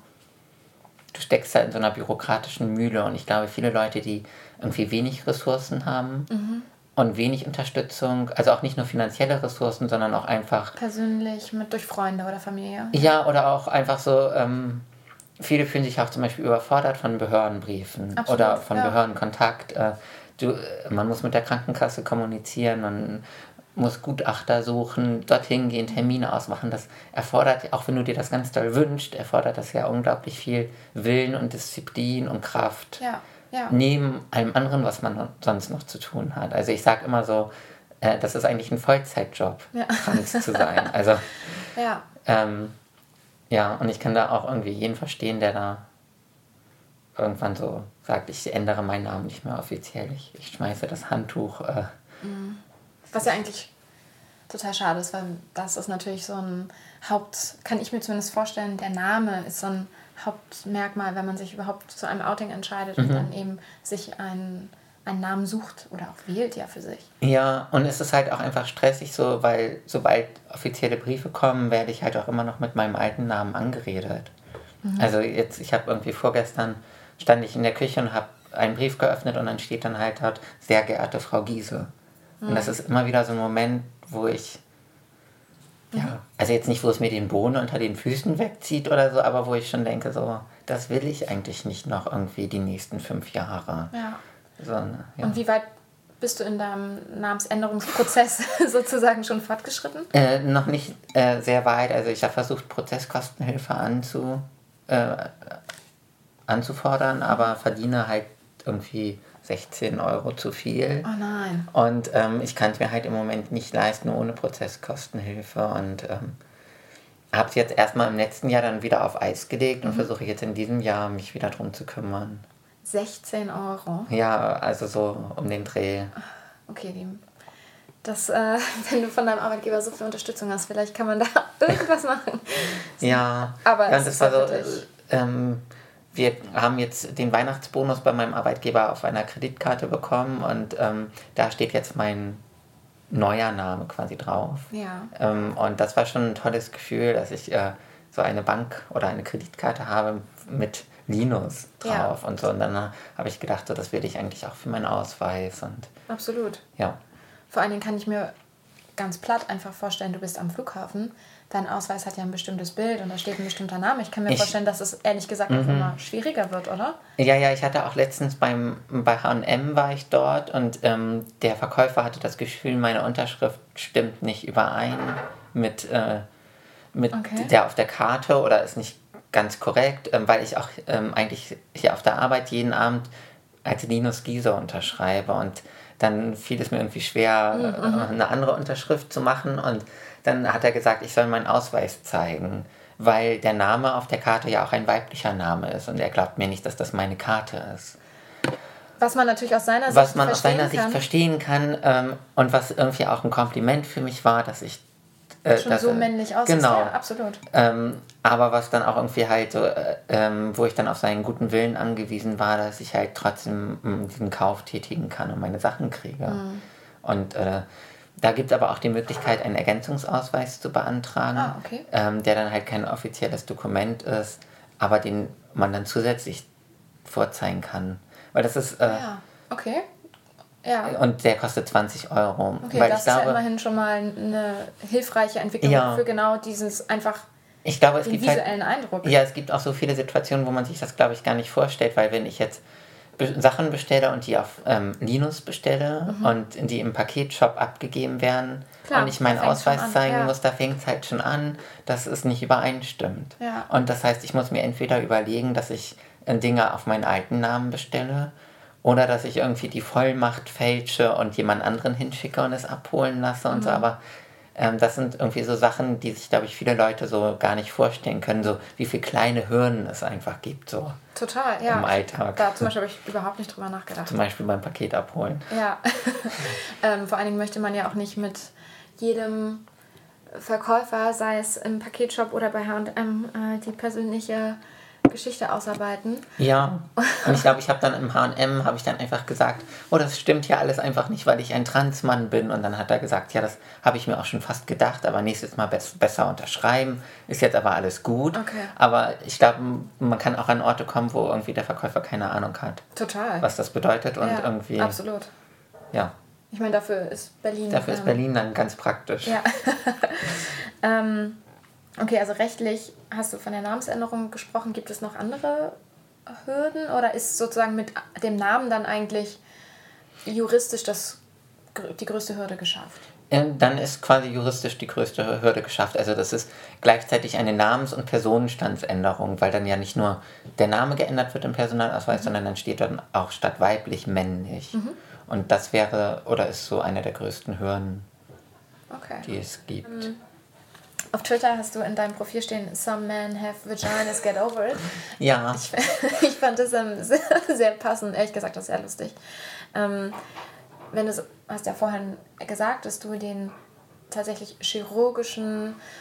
Du steckst da in so einer bürokratischen Mühle und ich glaube, viele Leute, die irgendwie wenig Ressourcen haben mhm. und wenig Unterstützung, also auch nicht nur finanzielle Ressourcen, sondern auch einfach... Persönlich, mit durch Freunde oder Familie. Ja, oder auch einfach so, ähm, viele fühlen sich auch zum Beispiel überfordert von Behördenbriefen Absolut, oder von ja. Behördenkontakt. Äh, du, man muss mit der Krankenkasse kommunizieren, man muss Gutachter suchen, dorthin gehen, Termine ausmachen. Das erfordert, auch wenn du dir das ganz doll wünschst, erfordert das ja unglaublich viel Willen und Disziplin und Kraft. Ja, ja. Neben allem anderen, was man sonst noch zu tun hat. Also ich sage immer so, äh, das ist eigentlich ein Vollzeitjob, ja. trans zu sein. Also, ja. Ähm, ja, und ich kann da auch irgendwie jeden verstehen, der da irgendwann so sagt, ich ändere meinen Namen nicht mehr offiziell. Ich, ich schmeiße das Handtuch. Äh, mhm. Was ja eigentlich total schade ist, weil das ist natürlich so ein Haupt, kann ich mir zumindest vorstellen, der Name ist so ein Hauptmerkmal, wenn man sich überhaupt zu einem Outing entscheidet mhm. und dann eben sich einen, einen Namen sucht oder auch wählt ja für sich. Ja, und es ist halt auch einfach stressig so, weil sobald offizielle Briefe kommen, werde ich halt auch immer noch mit meinem alten Namen angeredet. Mhm. Also jetzt, ich habe irgendwie vorgestern, stand ich in der Küche und habe einen Brief geöffnet und dann steht dann halt dort, sehr geehrte Frau Giese. Mhm. Und das ist immer wieder so ein Moment, wo ich, ja, mhm. also jetzt nicht, wo es mir den Boden unter den Füßen wegzieht oder so, aber wo ich schon denke, so, das will ich eigentlich nicht noch irgendwie die nächsten fünf Jahre. Ja. So, ne, ja. Und wie weit bist du in deinem Namensänderungsprozess sozusagen schon fortgeschritten? Äh, noch nicht äh, sehr weit. Also ich habe versucht, Prozesskostenhilfe anzu, äh, anzufordern, aber verdiene halt irgendwie sechzehn Euro zu viel. Oh nein. Und ähm, ich kann es mir halt im Moment nicht leisten ohne Prozesskostenhilfe und ähm, habe es jetzt erstmal im letzten Jahr dann wieder auf Eis gelegt und mhm. versuche jetzt in diesem Jahr mich wieder drum zu kümmern. sechzehn Euro? Ja, also so um den Dreh. Okay, die, das, äh, wenn du von deinem Arbeitgeber so viel Unterstützung hast, vielleicht kann man da irgendwas machen. Ja, aber ja, es das ist war ja so, ähm, wir haben jetzt den Weihnachtsbonus bei meinem Arbeitgeber auf einer Kreditkarte bekommen und ähm, da steht jetzt mein neuer Name quasi drauf. Ja. Ähm, und das war schon ein tolles Gefühl, dass ich äh, so eine Bank oder eine Kreditkarte habe mit Linus drauf ja. und so. Und dann äh, habe ich gedacht, so, das will ich eigentlich auch für meinen Ausweis. Und absolut. Ja. Vor allen Dingen kann ich mir ganz platt einfach vorstellen, du bist am Flughafen, dein Ausweis hat ja ein bestimmtes Bild und da steht ein bestimmter Name. Ich kann mir ich, vorstellen, dass es ehrlich gesagt auch immer schwieriger wird, oder? Ja, ja, ich hatte auch letztens beim, bei H und M war ich dort und ähm, der Verkäufer hatte das Gefühl, meine Unterschrift stimmt nicht überein mit, äh, mit okay. der auf der Karte oder ist nicht ganz korrekt, ähm, weil ich auch ähm, eigentlich hier auf der Arbeit jeden Abend als Linus Giese unterschreibe und dann fiel es mir irgendwie schwer, mhm. äh, eine andere Unterschrift zu machen und dann hat er gesagt, ich soll meinen Ausweis zeigen, weil der Name auf der Karte ja auch ein weiblicher Name ist und er glaubt mir nicht, dass das meine Karte ist. Was man natürlich aus seiner Sicht was man aus seiner kann. Sicht verstehen kann ähm, und was irgendwie auch ein Kompliment für mich war, dass ich Äh, schon dass, so männlich aussieht, genau. ja, absolut. Ähm, aber was dann auch irgendwie halt so, äh, ähm, wo ich dann auf seinen guten Willen angewiesen war, dass ich halt trotzdem mh, diesen Kauf tätigen kann und meine Sachen kriege. Mhm. Und äh, da gibt es aber auch die Möglichkeit, einen Ergänzungsausweis zu beantragen, ah, okay. ähm, der dann halt kein offizielles Dokument ist, aber den man dann zusätzlich vorzeigen kann. Weil das ist... Äh, ja, okay. Ja. Und der kostet zwanzig Euro. Okay, weil das ich glaube, ist ja immerhin schon mal eine hilfreiche Entwicklung ja. für genau dieses einfach ich glaube, es den gibt visuellen halt, Eindruck. Ja, es gibt auch so viele Situationen, wo man sich das, glaube ich, gar nicht vorstellt, weil wenn ich jetzt be- Sachen bestelle und die auf ähm, Linus bestelle mhm. und die im Paketshop abgegeben werden Klar, und ich meinen Ausweis zeigen ja. muss, da fängt es halt schon an, dass es nicht übereinstimmt. Ja. Und das heißt, ich muss mir entweder überlegen, dass ich äh, Dinge auf meinen alten Namen bestelle oder dass ich irgendwie die Vollmacht fälsche und jemand anderen hinschicke und es abholen lasse mhm. und so. Aber ähm, das sind irgendwie so Sachen, die sich, glaube ich, viele Leute so gar nicht vorstellen können, so wie viele kleine Hürden es einfach gibt so Total, ja. im Alltag. Da zum Beispiel habe ich überhaupt nicht drüber nachgedacht. Zum Beispiel beim Paket abholen. Ja, ähm, vor allen Dingen möchte man ja auch nicht mit jedem Verkäufer, sei es im Paketshop oder bei H und M, äh, die persönliche Geschichte ausarbeiten. Ja, und ich glaube, ich habe dann im H und M, habe ich dann einfach gesagt, oh, das stimmt ja alles einfach nicht, weil ich ein Transmann bin. Und dann hat er gesagt, ja, das habe ich mir auch schon fast gedacht, aber nächstes Mal be- besser unterschreiben. Ist jetzt aber alles gut. Okay. Aber ich glaube, man kann auch an Orte kommen, wo irgendwie der Verkäufer keine Ahnung hat. Total. Was das bedeutet und ja, irgendwie... absolut. Ja. Ich meine, dafür ist Berlin... Dafür ist ähm, Berlin dann ganz praktisch. Ja. ähm... Okay, also rechtlich hast du von der Namensänderung gesprochen. Gibt es noch andere Hürden oder ist sozusagen mit dem Namen dann eigentlich juristisch das, die größte Hürde geschafft? Dann ist quasi juristisch die größte Hürde geschafft. Also das ist gleichzeitig eine Namens- und Personenstandsänderung, weil dann ja nicht nur der Name geändert wird im Personalausweis, mhm. sondern dann steht dann auch statt weiblich männlich. Mhm. Und das wäre oder ist so eine der größten Hürden, okay. die es gibt. Mhm. Auf Twitter hast du in deinem Profil stehen, some men have vaginas, get over it. Ja. Ich, ich fand das ähm, sehr, sehr passend, ehrlich gesagt, das ist sehr lustig. Ähm, wenn du hast ja vorhin gesagt, dass du den tatsächlich chirurgischen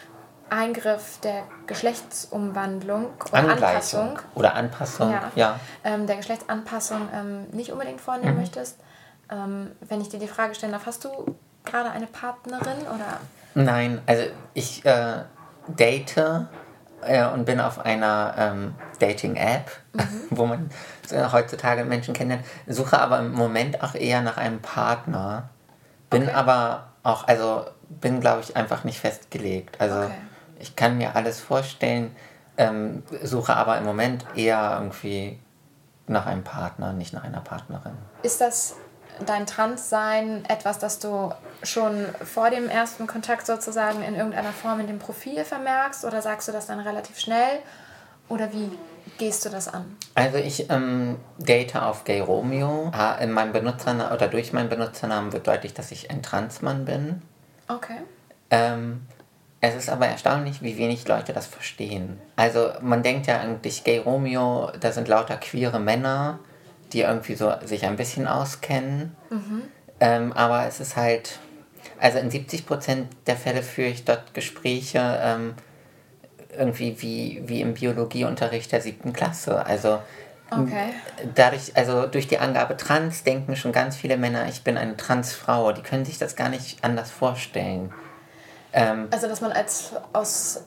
Eingriff der Geschlechtsumwandlung oder Anpassung. Oder Anpassung, ja. ja. Ähm, der Geschlechtsanpassung ähm, nicht unbedingt vornehmen mhm. möchtest. Ähm, wenn ich dir die Frage stellen darf, hast du gerade eine Partnerin oder? Nein, also ich äh, date äh, und bin auf einer ähm, Dating-App, mhm. wo man äh, heutzutage Menschen kennenlernt, suche aber im Moment auch eher nach einem Partner. Bin okay. aber auch, also bin glaube ich einfach nicht festgelegt. Also okay. ich kann mir alles vorstellen, ähm, suche aber im Moment eher irgendwie nach einem Partner, nicht nach einer Partnerin. Ist das dein Transsein etwas, das du schon vor dem ersten Kontakt sozusagen in irgendeiner Form in dem Profil vermerkst oder sagst du das dann relativ schnell oder wie gehst du das an? Also ich ähm, date auf Gay Romeo. In meinem Benutzernamen oder durch meinen Benutzernamen wird deutlich, dass ich ein Transmann bin. Okay. Ähm, es ist aber erstaunlich, wie wenig Leute das verstehen. Also man denkt ja eigentlich, Gay Romeo, da sind lauter queere Männer, die irgendwie so sich ein bisschen auskennen. Mhm. Ähm, aber es ist halt, also in siebzig Prozent der Fälle führe ich dort Gespräche ähm, irgendwie wie, wie im Biologieunterricht der siebten Klasse. Also okay. dadurch, also durch die Angabe trans denken schon ganz viele Männer, ich bin eine Transfrau. Die können sich das gar nicht anders vorstellen. Ähm, also dass man als aus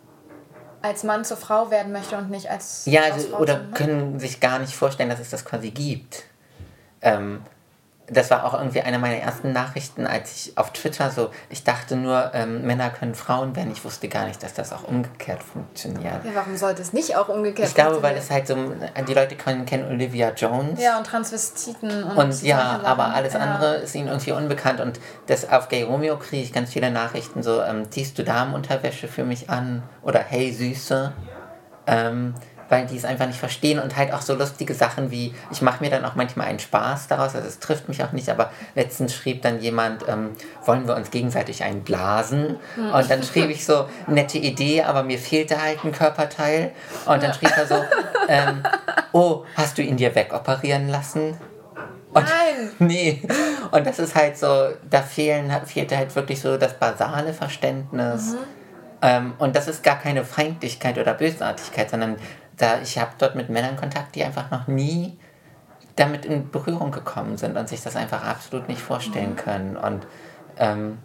als Mann zur Frau werden möchte und nicht als ja, also, Frau oder können sich gar nicht vorstellen, dass es das quasi gibt. Ähm, das war auch irgendwie eine meiner ersten Nachrichten, als ich auf Twitter so, ich dachte nur, ähm, Männer können Frauen werden. Ich wusste gar nicht, dass das auch umgekehrt funktioniert. Ja, warum sollte es nicht auch umgekehrt ich glaube, weil es halt so, die Leute können, kennen Olivia Jones. Ja, und Transvestiten. Und, und ja, aber alles ja. andere ist ihnen irgendwie unbekannt. Und das auf Gay Romeo kriege ich ganz viele Nachrichten, so, ähm, ziehst du Damenunterwäsche für mich an? Oder hey Süße. Ähm, weil die es einfach nicht verstehen und halt auch so lustige Sachen wie, ich mache mir dann auch manchmal einen Spaß daraus, also es trifft mich auch nicht, aber letztens schrieb dann jemand, ähm, wollen wir uns gegenseitig einblasen? Und dann schrieb ich so, nette Idee, aber mir fehlte halt ein Körperteil. Und dann schrieb er so, ähm, oh, hast du ihn dir wegoperieren lassen? Und, Nein! Nee. Und das ist halt so, da fehlen, fehlte halt wirklich so das basale Verständnis. Mhm. Ähm, und das ist gar keine Feindlichkeit oder Bösartigkeit, sondern da ich habe dort mit Männern Kontakt, die einfach noch nie damit in Berührung gekommen sind und sich das einfach absolut nicht vorstellen können. Und ähm,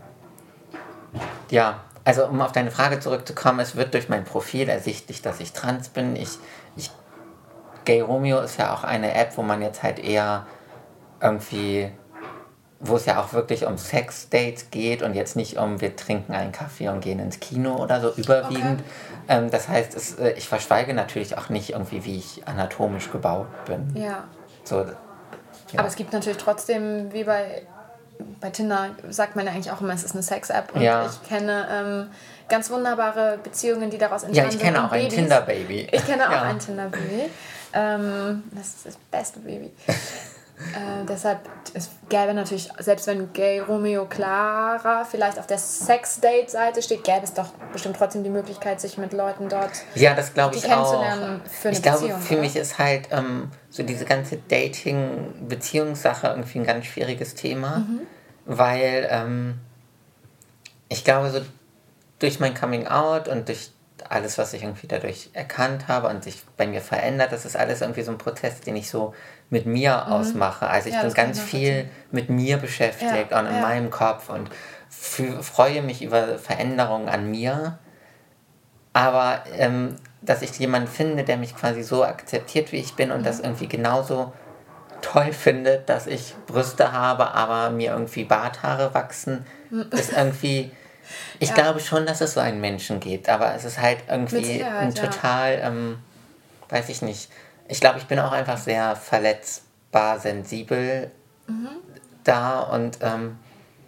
ja, also um auf deine Frage zurückzukommen, es wird durch mein Profil ersichtlich, dass ich trans bin. Ich, ich, Gay Romeo ist ja auch eine App, wo man jetzt halt eher irgendwie, wo es ja auch wirklich um Sex-Dates geht und jetzt nicht um, wir trinken einen Kaffee und gehen ins Kino oder so überwiegend. Okay. Ähm, das heißt, es, äh, ich verschweige natürlich auch nicht irgendwie, wie ich anatomisch gebaut bin. Ja. So, ja. Aber es gibt natürlich trotzdem, wie bei, bei Tinder, sagt man ja eigentlich auch immer, es ist eine Sex-App. Und ja. ich kenne ähm, ganz wunderbare Beziehungen, die daraus entstanden sind. Ja, ich kenne auch ein Tinder-Baby. Ich kenne auch ja. ein Tinder-Baby. Ähm, das ist das beste Baby. Äh, deshalb, es gäbe natürlich, selbst wenn Gay Romeo Clara vielleicht auf der Sex-Date-Seite steht, gäbe es doch bestimmt trotzdem die Möglichkeit, sich mit Leuten dort ja, das glaube ich kennenzulernen auch. für eine ich Beziehung. glaube, für oder? mich ist halt ähm, so diese ganze Dating-Beziehungssache irgendwie ein ganz schwieriges Thema, mhm. weil ähm, ich glaube, so durch mein Coming-out und durch alles, was ich irgendwie dadurch erkannt habe und sich bei mir verändert, das ist alles irgendwie so ein Prozess, den ich so mit mir mhm. ausmache. Also ich ja, bin ganz viel mit mir beschäftigt ja, und in ja. meinem Kopf und f- freue mich über Veränderungen an mir. Aber ähm, dass ich jemanden finde, der mich quasi so akzeptiert, wie ich bin und mhm. das irgendwie genauso toll findet, dass ich Brüste habe, aber mir irgendwie Barthaare wachsen, mhm. ist irgendwie... Ich ja. glaube schon, dass es so einen Menschen gibt, aber es ist halt irgendwie ein total, ja. ähm, weiß ich nicht, ich glaube, ich bin auch einfach sehr verletzbar, sensibel mhm. da und ähm,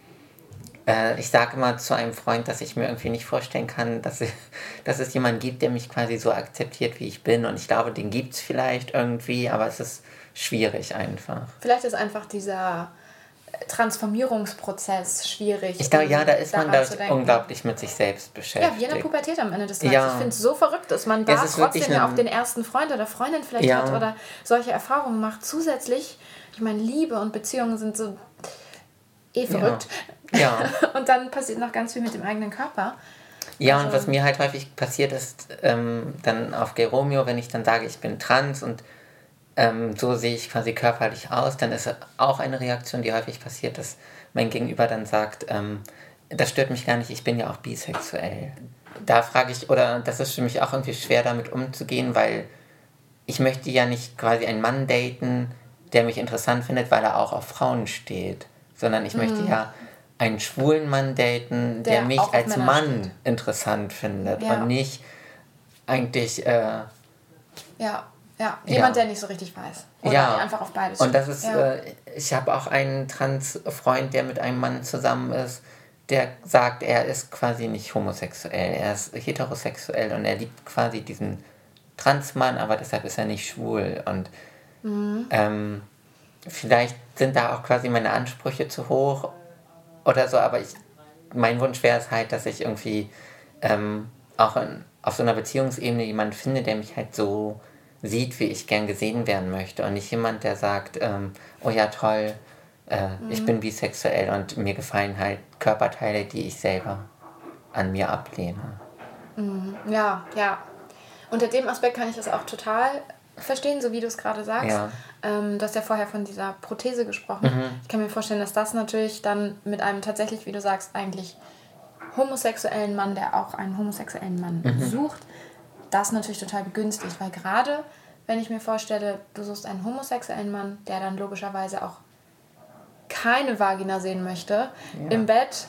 äh, ich sage immer zu einem Freund, dass ich mir irgendwie nicht vorstellen kann, dass, ich, dass es jemanden gibt, der mich quasi so akzeptiert, wie ich bin und ich glaube, den gibt es vielleicht irgendwie, aber es ist schwierig einfach. Vielleicht ist einfach dieser Transformierungsprozess schwierig. Ich glaube, ja, da ist man, glaube ich, unglaublich mit sich selbst beschäftigt. Ja, wie in der Pubertät am Ende des Tages. Ja. Ich finde es so verrückt, dass man da trotzdem ja auch den ersten Freund oder Freundin vielleicht ja. hat oder solche Erfahrungen macht. Zusätzlich, ich meine, Liebe und Beziehungen sind so eh verrückt. Ja. Ja. Und dann passiert noch ganz viel mit dem eigenen Körper. Ja, Also, und was mir halt häufig passiert ist, ähm, dann auf Gay Romeo, wenn ich dann sage, ich bin trans und ähm, so sehe ich quasi körperlich aus, dann ist auch eine Reaktion, die häufig passiert, dass mein Gegenüber dann sagt, ähm, das stört mich gar nicht, ich bin ja auch bisexuell. Da frage ich, oder das ist für mich auch irgendwie schwer damit umzugehen, weil ich möchte ja nicht quasi einen Mann daten, der mich interessant findet, weil er auch auf Frauen steht, sondern ich möchte ja einen schwulen Mann daten, der, Der mich auch auf als Männer Mann steht. interessant findet Ja. und nicht eigentlich, äh, ja, ja. Jemand, der nicht so richtig weiß. Oder ja, der einfach auf beides und steht. das ist, Ja. äh, ich habe auch einen Trans-Freund, der mit einem Mann zusammen ist, der sagt, er ist quasi nicht homosexuell, er ist heterosexuell und er liebt quasi diesen Transmann, aber deshalb ist er nicht schwul. Und Mhm. ähm, vielleicht sind da auch quasi meine Ansprüche zu hoch oder so, aber ich, mein Wunsch wäre es halt, dass ich irgendwie ähm, auch in, auf so einer Beziehungsebene jemanden finde, der mich halt so sieht, wie ich gern gesehen werden möchte und nicht jemand, der sagt, ähm, oh ja toll, äh, mhm. ich bin bisexuell und mir gefallen halt Körperteile, die ich selber an mir ablehne. Mhm. Ja, ja. Unter dem Aspekt kann ich das auch total verstehen, so wie du es gerade sagst. Ja. Ähm, du hast ja vorher von dieser Prothese gesprochen. Mhm. Ich kann mir vorstellen, dass das natürlich dann mit einem tatsächlich, wie du sagst, eigentlich homosexuellen Mann, der auch einen homosexuellen Mann Mhm. sucht, das natürlich total begünstigt. Weil gerade, wenn ich mir vorstelle, du suchst einen homosexuellen Mann, der dann logischerweise auch keine Vagina sehen möchte, Ja. im Bett,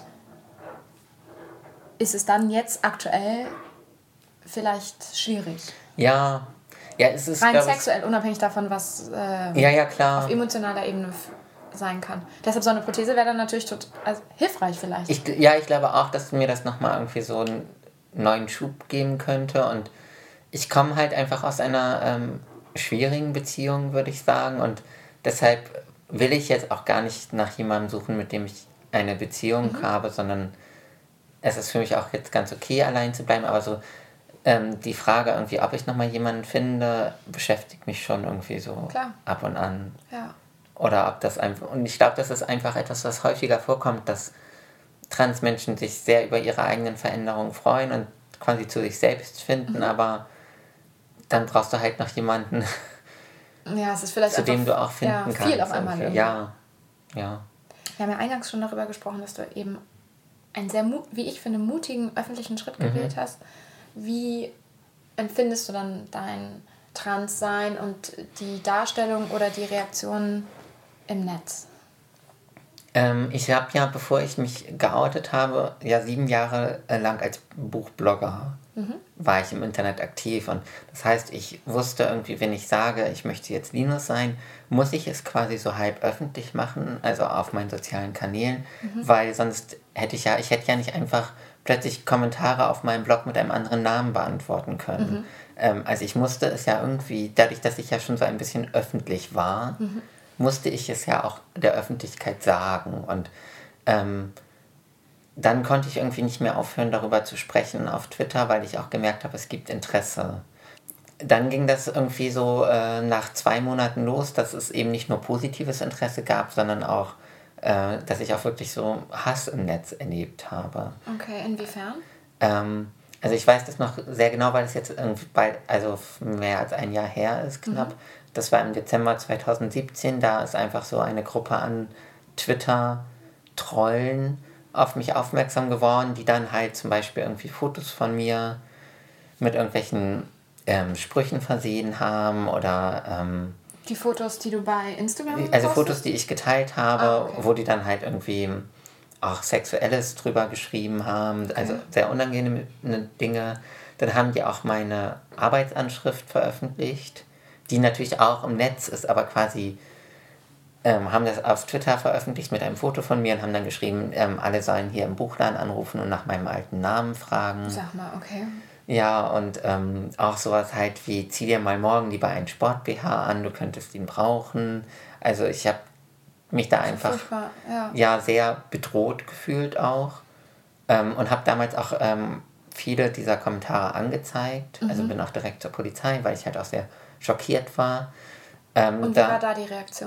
ist es dann jetzt aktuell vielleicht schwierig. Ja, ja, es ist rein glaub sexuell, ich, unabhängig davon, was äh, ja, ja, klar. auf emotionaler Ebene f- sein kann. Deshalb so eine Prothese wäre dann natürlich tot, also hilfreich vielleicht. Ich, ja, ich glaube auch, dass mir das nochmal irgendwie so einen neuen Schub geben könnte und ich komme halt einfach aus einer ähm, schwierigen Beziehung, würde ich sagen, und deshalb will ich jetzt auch gar nicht nach jemandem suchen, mit dem ich eine Beziehung Mhm. habe, sondern es ist für mich auch jetzt ganz okay, allein zu bleiben, aber so ähm, die Frage irgendwie, ob ich nochmal jemanden finde, beschäftigt mich schon irgendwie so Klar. ab und an. Ja. Oder ob das einfach, und ich glaube, das ist einfach etwas, was häufiger vorkommt, dass Transmenschen sich sehr über ihre eigenen Veränderungen freuen und quasi zu sich selbst finden, Mhm. aber dann brauchst du halt noch jemanden, Ja, es ist vielleicht zu dem einfach, du auch finden ja, kannst. viel auf einmal irgendwie. irgendwie. Ja, ja. Wir haben ja eingangs schon darüber gesprochen, dass du eben einen sehr, mu- wie ich finde, mutigen öffentlichen Schritt gewählt Mhm. hast. Wie empfindest du dann dein Transsein und die Darstellung oder die Reaktionen im Netz? Ähm, ich habe ja, bevor ich mich geoutet habe, ja sieben Jahre lang als Buchblogger Mhm. war ich im Internet aktiv. Und das heißt, ich wusste irgendwie, wenn ich sage, ich möchte jetzt Linus sein, muss ich es quasi so halb öffentlich machen, also auf meinen sozialen Kanälen, Mhm. weil sonst hätte ich ja, ich hätte ja nicht einfach plötzlich Kommentare auf meinem Blog mit einem anderen Namen beantworten können. Mhm. Ähm, also ich musste es ja irgendwie, dadurch, dass ich ja schon so ein bisschen öffentlich war, Mhm. musste ich es ja auch der Öffentlichkeit sagen. Und ähm, dann konnte ich irgendwie nicht mehr aufhören, darüber zu sprechen auf Twitter, weil ich auch gemerkt habe, es gibt Interesse. Dann ging das irgendwie so äh, nach zwei Monaten los, dass es eben nicht nur positives Interesse gab, sondern auch, äh, dass ich auch wirklich so Hass im Netz erlebt habe. Okay, inwiefern? Ähm, also ich weiß das noch sehr genau, weil es jetzt irgendwie bald, also mehr als ein Jahr her ist knapp. Mhm. Das war im Dezember zweitausendsiebzehn, da ist einfach so eine Gruppe an Twitter-Trollen auf mich aufmerksam geworden, die dann halt zum Beispiel irgendwie Fotos von mir mit irgendwelchen ähm, Sprüchen versehen haben oder ähm, Die Fotos, die du bei Instagram also postest? Fotos, die ich geteilt habe, Ah, okay. wo die dann halt irgendwie auch Sexuelles drüber geschrieben haben, also Okay. sehr unangenehme Dinge. Dann haben die auch meine Arbeitsanschrift veröffentlicht, die natürlich auch im Netz ist, aber quasi ähm, haben das auf Twitter veröffentlicht mit einem Foto von mir und haben dann geschrieben, ähm, alle sollen hier im Buchladen anrufen und nach meinem alten Namen fragen. Sag mal, okay. Ja, und ähm, auch sowas halt wie, zieh dir mal morgen lieber einen Sport-B H an, du könntest ihn brauchen. Also ich habe mich da einfach Furchtbar, ja. ja sehr bedroht gefühlt auch ähm, und habe damals auch ähm, viele dieser Kommentare angezeigt. Mhm. Also bin auch direkt zur Polizei, weil ich halt auch sehr schockiert war. Ähm, Und wie da, war da die Reaktion?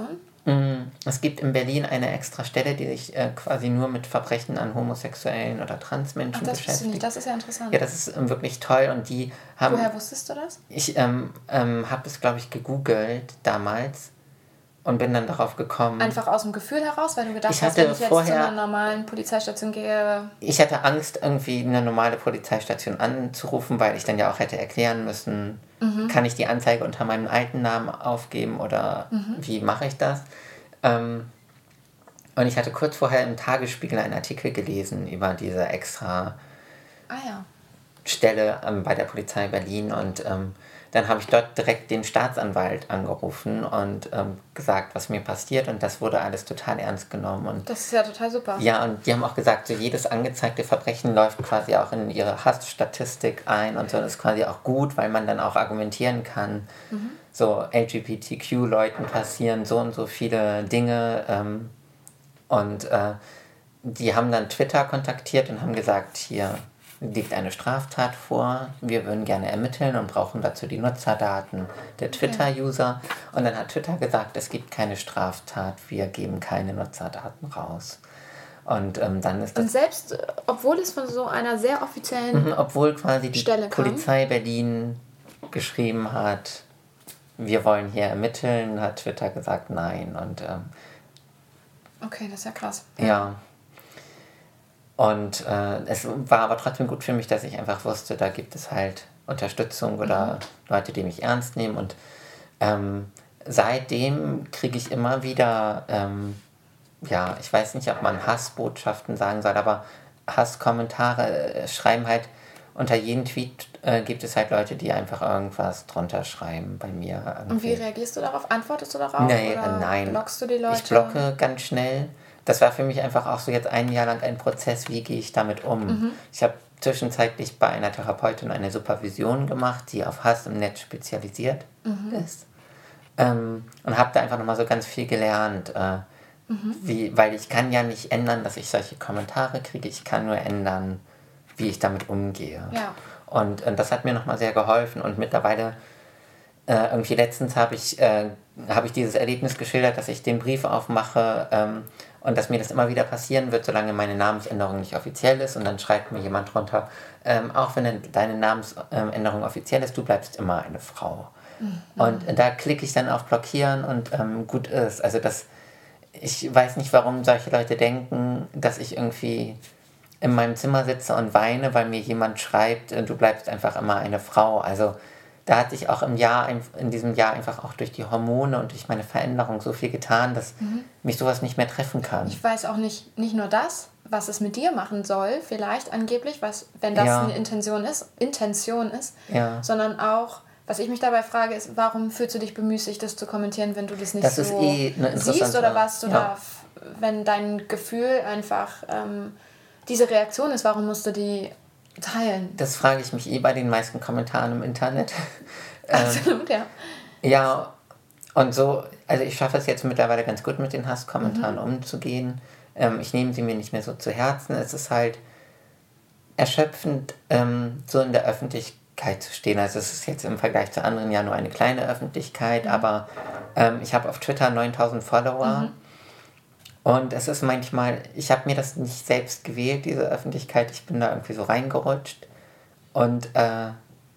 Es gibt in Berlin eine extra Stelle, die sich äh, quasi nur mit Verbrechen an Homosexuellen oder Transmenschen Ach, das wusste ich beschäftigt. nicht. Das ist ja interessant. Ja, das ist ähm, wirklich toll und die haben... Woher wusstest du das? Ich ähm, ähm, habe es, glaube ich, gegoogelt damals und bin dann darauf gekommen... Einfach aus dem Gefühl heraus, weil du gedacht ich hast, wenn ich jetzt vorher, zu einer normalen Polizeistation gehe... Ich hatte Angst, irgendwie eine normale Polizeistation anzurufen, weil ich dann ja auch hätte erklären müssen, mhm. kann ich die Anzeige unter meinem alten Namen aufgeben oder mhm. wie mache ich das? Ähm, und ich hatte kurz vorher im Tagesspiegel einen Artikel gelesen über diese extra ah, ja. Stelle ähm, bei der Polizei Berlin und ähm, dann habe ich dort direkt den Staatsanwalt angerufen und ähm, gesagt, was mir passiert und das wurde alles total ernst genommen. Und das ist ja total super. Ja, und die haben auch gesagt, so jedes angezeigte Verbrechen läuft quasi auch in ihre Hassstatistik ein und so, das ist quasi auch gut, weil man dann auch argumentieren kann, mhm. so L G B T Q-Leuten passieren so und so viele Dinge ähm, und äh, die haben dann Twitter kontaktiert und haben gesagt, hier liegt eine Straftat vor, wir würden gerne ermitteln und brauchen dazu die Nutzerdaten der Twitter-User. Und dann hat Twitter gesagt, es gibt keine Straftat, wir geben keine Nutzerdaten raus. Und ähm, dann ist das... Und selbst, obwohl es von so einer sehr offiziellen mhm, obwohl quasi die Stelle Polizei kam. Berlin geschrieben hat, wir wollen hier ermitteln, hat Twitter gesagt, nein. Und ähm, okay, das ist ja krass. Ja. ja. Und äh, es war aber trotzdem gut für mich, dass ich einfach wusste, da gibt es halt Unterstützung oder mhm. Leute, die mich ernst nehmen. Und ähm, seitdem kriege ich immer wieder, ähm, ja, ich weiß nicht, ob man Hassbotschaften sagen soll, aber Hasskommentare äh, schreiben halt, unter jedem Tweet äh, gibt es halt Leute, die einfach irgendwas drunter schreiben bei mir. Irgendwie. Und wie reagierst du darauf? Antwortest du darauf? Nee, oder äh, nein. Blockst du die Leute? Ich blocke ganz schnell. Das war für mich einfach auch so jetzt ein Jahr lang ein Prozess, wie gehe ich damit um. Mhm. Ich habe zwischenzeitlich bei einer Therapeutin eine Supervision gemacht, die auf Hass im Netz spezialisiert mhm. ist. Ähm, und habe da einfach nochmal so ganz viel gelernt. Äh, mhm. wie, weil ich kann ja nicht ändern, dass ich solche Kommentare kriege. Ich kann nur ändern, wie ich damit umgehe. Ja. Und, und das hat mir nochmal sehr geholfen. Und mittlerweile, äh, irgendwie letztens habe ich, äh, hab ich dieses Erlebnis geschildert, dass ich den Brief aufmache, ähm, und dass mir das immer wieder passieren wird, solange meine Namensänderung nicht offiziell ist. Und dann schreibt mir jemand drunter, ähm, auch wenn deine Namensänderung offiziell ist, du bleibst immer eine Frau. Mhm. Und da klicke ich dann auf Blockieren und ähm, gut ist. Also das, ich weiß nicht, warum solche Leute denken, dass ich irgendwie in meinem Zimmer sitze und weine, weil mir jemand schreibt, du bleibst einfach immer eine Frau. Also da hat sich auch im Jahr, in diesem Jahr einfach auch durch die Hormone und durch meine Veränderung so viel getan, dass mhm. mich sowas nicht mehr treffen kann. Ich weiß auch nicht, nicht nur das, was es mit dir machen soll, vielleicht angeblich, was, wenn das ja. eine Intention ist, Intention ist, ja. sondern auch, was ich mich dabei frage, ist, warum fühlst du dich bemüßigt, das zu kommentieren, wenn du das nicht das so ist eh eine siehst oder was du ja. da, wenn dein Gefühl einfach ähm, diese Reaktion ist, warum musst du die teilen? Das frage ich mich eh bei den meisten Kommentaren im Internet. Absolut, ähm, ja. Ja, und so, also ich schaffe es jetzt mittlerweile ganz gut mit den Hasskommentaren mhm. umzugehen. Ähm, ich nehme sie mir nicht mehr so zu Herzen. Es ist halt erschöpfend, ähm, so in der Öffentlichkeit zu stehen. Also es ist jetzt im Vergleich zu anderen ja nur eine kleine Öffentlichkeit, mhm. aber ähm, ich habe auf Twitter neuntausend Follower. Mhm. Und es ist manchmal, ich habe mir das nicht selbst gewählt, diese Öffentlichkeit. Ich bin da irgendwie so reingerutscht. Und äh,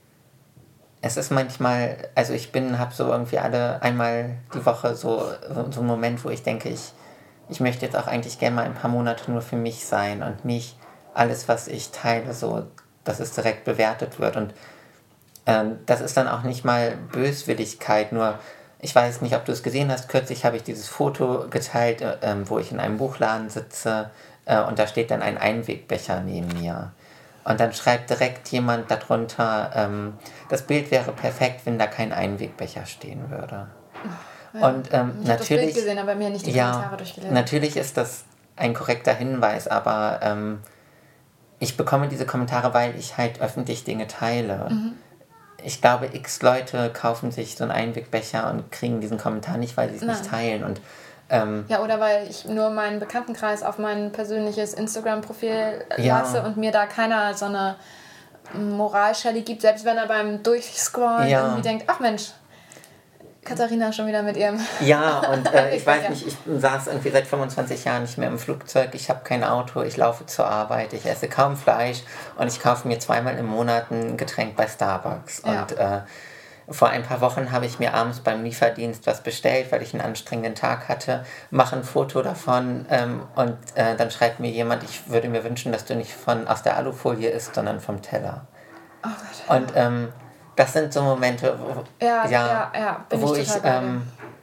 es ist manchmal, also ich bin, habe so irgendwie alle einmal die Woche so, so einen Moment, wo ich denke, ich, ich möchte jetzt auch eigentlich gerne mal ein paar Monate nur für mich sein und nicht alles, was ich teile, so, dass es direkt bewertet wird. Und ähm, das ist dann auch nicht mal Böswilligkeit, nur ich weiß nicht, ob du es gesehen hast, kürzlich habe ich dieses Foto geteilt, äh, wo ich in einem Buchladen sitze äh, und da steht dann ein Einwegbecher neben mir. Und dann schreibt direkt jemand darunter, ähm, das Bild wäre perfekt, wenn da kein Einwegbecher stehen würde. Ja, und ähm, ich natürlich, habe das Bild gesehen, aber mir nicht die ja, Kommentare durchgelesen. Natürlich ist das ein korrekter Hinweis, aber ähm, ich bekomme diese Kommentare, weil ich halt öffentlich Dinge teile. Mhm. Ich glaube, x Leute kaufen sich so einen Einwegbecher und kriegen diesen Kommentar nicht, weil sie es nicht teilen. Und, ähm, ja, oder weil ich nur meinen Bekanntenkreis auf mein persönliches Instagram-Profil ja. lasse und mir da keiner so eine Moralschelle gibt, selbst wenn er beim Durchscrollen ja. irgendwie denkt, ach Mensch, Katharina schon wieder mit ihrem... Ja, und äh, ich weiß nicht, ich saß irgendwie seit fünfundzwanzig Jahren nicht mehr im Flugzeug, ich habe kein Auto, ich laufe zur Arbeit, ich esse kaum Fleisch und ich kaufe mir zweimal im Monat ein Getränk bei Starbucks. Ja. Und äh, vor ein paar Wochen habe ich mir abends beim Lieferdienst was bestellt, weil ich einen anstrengenden Tag hatte, mache ein Foto davon ähm, und äh, dann schreibt mir jemand, ich würde mir wünschen, dass du nicht von aus der Alufolie isst, sondern vom Teller. Oh Gott. Und ähm, das sind so Momente, wo, ja, ja, ja, bin wo, ich ich, ähm,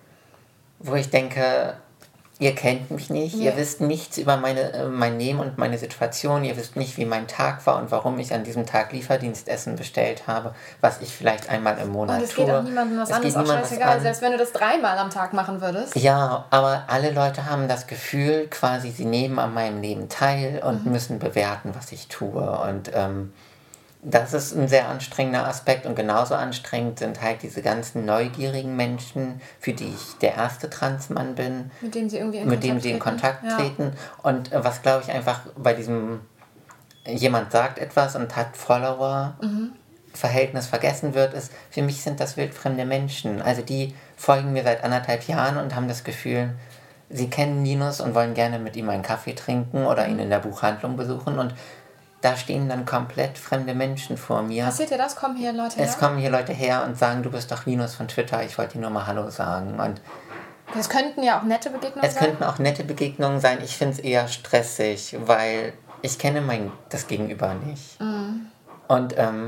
wo ich denke, ihr kennt mich nicht, ja. Ihr wisst nichts über meine, mein Leben und meine Situation, ihr wisst nicht, wie mein Tag war und warum ich an diesem Tag Lieferdienstessen bestellt habe, was ich vielleicht einmal im Monat tue. Und es geht auch niemandem was anderes, auch scheißegal, selbst wenn du das dreimal am Tag machen würdest. Ja, aber alle Leute haben das Gefühl, quasi sie nehmen an meinem Leben teil und mhm. müssen bewerten, was ich tue und ähm, das ist ein sehr anstrengender Aspekt und genauso anstrengend sind halt diese ganzen neugierigen Menschen, für die ich der erste Transmann bin, mit denen sie irgendwie in mit Kontakt denen sie in Kontakt treten. treten. Ja. Und was, glaube ich, einfach bei diesem, jemand sagt etwas und hat Follower, mhm. Verhältnis vergessen wird, ist, für mich sind das wildfremde Menschen. Also die folgen mir seit anderthalb Jahren und haben das Gefühl, sie kennen Linus und wollen gerne mit ihm einen Kaffee trinken oder mhm. ihn in der Buchhandlung besuchen und da stehen dann komplett fremde Menschen vor mir. Passiert dir das? Kommen hier Leute her? Es kommen hier Leute her und sagen, du bist doch Linus von Twitter, ich wollte dir nur mal Hallo sagen. Und das könnten ja auch nette Begegnungen es sein? Es könnten auch nette Begegnungen sein. Ich finde es eher stressig, weil ich kenne mein, das Gegenüber nicht. Mhm. Und ähm,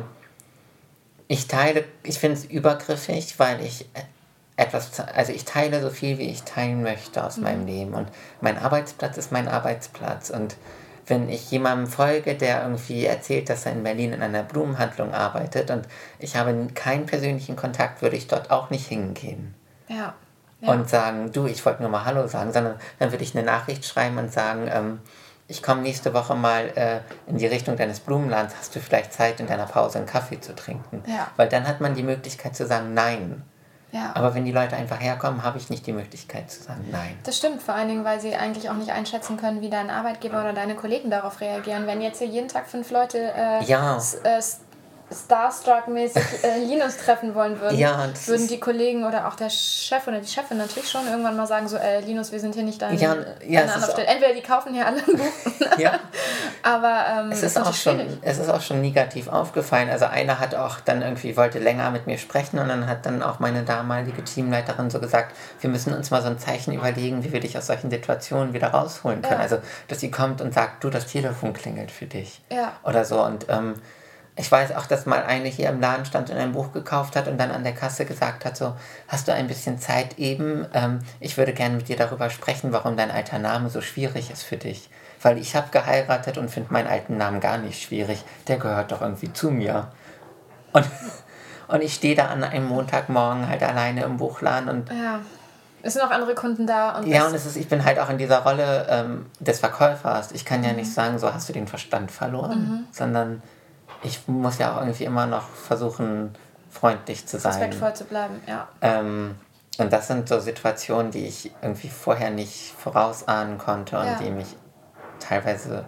ich teile, ich finde es übergriffig, weil ich etwas, also ich teile so viel, wie ich teilen möchte aus mhm. meinem Leben. Und mein Arbeitsplatz ist mein Arbeitsplatz. Und wenn ich jemandem folge, der irgendwie erzählt, dass er in Berlin in einer Blumenhandlung arbeitet und ich habe keinen persönlichen Kontakt, würde ich dort auch nicht hingehen. Ja. Ja. Und sagen, du, ich wollte nur mal Hallo sagen, sondern dann würde ich eine Nachricht schreiben und sagen, ähm, ich komme nächste Woche mal äh, in die Richtung deines Blumenladens, hast du vielleicht Zeit, in deiner Pause einen Kaffee zu trinken? Ja. Weil dann hat man die Möglichkeit zu sagen, nein. Ja. Aber wenn die Leute einfach herkommen, habe ich nicht die Möglichkeit zu sagen nein. Das stimmt, vor allen Dingen, weil sie eigentlich auch nicht einschätzen können, wie dein Arbeitgeber oder deine Kollegen darauf reagieren. Wenn jetzt hier jeden Tag fünf Leute äh, ja. s- äh, Starstruck-mäßig äh, Linus treffen wollen würden, ja, würden die Kollegen oder auch der Chef oder die Chefin natürlich schon irgendwann mal sagen, so, äh, Linus, wir sind hier nicht deine, ja, ja, deine Anlaufstelle. Entweder die kaufen hier alle ein Buch, ja. aber ähm, es, ist auch schon, es ist auch schon negativ aufgefallen. Also einer hat auch dann irgendwie, wollte länger mit mir sprechen und dann hat dann auch meine damalige Teamleiterin so gesagt, wir müssen uns mal so ein Zeichen überlegen, wie wir dich aus solchen Situationen wieder rausholen können. Ja. Also, dass sie kommt und sagt, du, das Telefon klingelt für dich. Ja. Oder so und ähm, ich weiß auch, dass mal eine hier im Laden stand und ein Buch gekauft hat und dann an der Kasse gesagt hat, so, hast du ein bisschen Zeit eben? Ähm, ich würde gerne mit dir darüber sprechen, warum dein alter Name so schwierig ist für dich. Weil ich habe geheiratet und finde meinen alten Namen gar nicht schwierig. Der gehört doch irgendwie zu mir. Und, und ich stehe da an einem Montagmorgen halt alleine im Buchladen und... Ja. Es sind auch andere Kunden da. Und ja, und es ist, ich bin halt auch in dieser Rolle ähm, des Verkäufers. Ich kann ja mhm. nicht sagen, so hast du den Verstand verloren, mhm. sondern... Ich muss ja auch irgendwie immer noch versuchen, freundlich zu sein. Respektvoll zu bleiben, ja. Ähm, und das sind so Situationen, die ich irgendwie vorher nicht vorausahnen konnte und ja. die mich teilweise,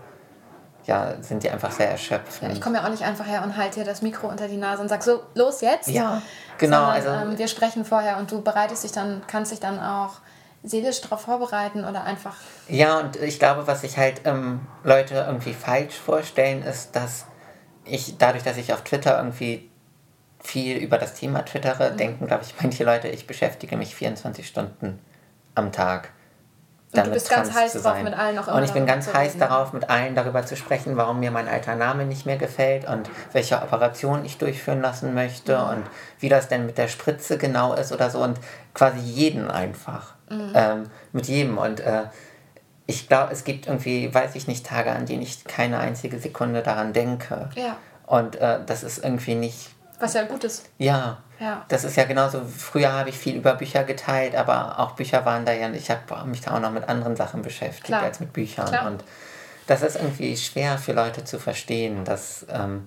ja, sind die einfach sehr erschöpfend. Ja, ich komme ja auch nicht einfach her und halte dir das Mikro unter die Nase und sag so, los jetzt. Ja, genau. Sondern, also ähm, wir sprechen vorher und du bereitest dich dann, kannst dich dann auch seelisch darauf vorbereiten oder einfach... Ja, und ich glaube, was sich halt ähm, Leute irgendwie falsch vorstellen, ist, dass ich, dadurch, dass ich auf Twitter irgendwie viel über das Thema twittere, mhm. denken, glaube ich, manche Leute, ich beschäftige mich vierundzwanzig Stunden am Tag damit, und du bist ganz heiß drauf, mit allen noch immer Und ich bin ganz heiß darauf, mit allen darüber zu sprechen, warum mir mein alter Name nicht mehr gefällt und welche Operation ich durchführen lassen möchte mhm. und wie das denn mit der Spritze genau ist oder so und quasi jeden einfach. Mhm. Ähm, mit jedem und äh, ich glaube, es gibt irgendwie, weiß ich nicht, Tage, an denen ich keine einzige Sekunde daran denke. Ja. Und äh, das ist irgendwie nicht... Was ja gut ist. Ja. Ja. Das ist ja genauso, früher habe ich viel über Bücher geteilt, aber auch Bücher waren da ja, ich habe mich da auch noch mit anderen Sachen beschäftigt Klar. als mit Büchern. Klar. Und das ist irgendwie schwer für Leute zu verstehen, dass ähm,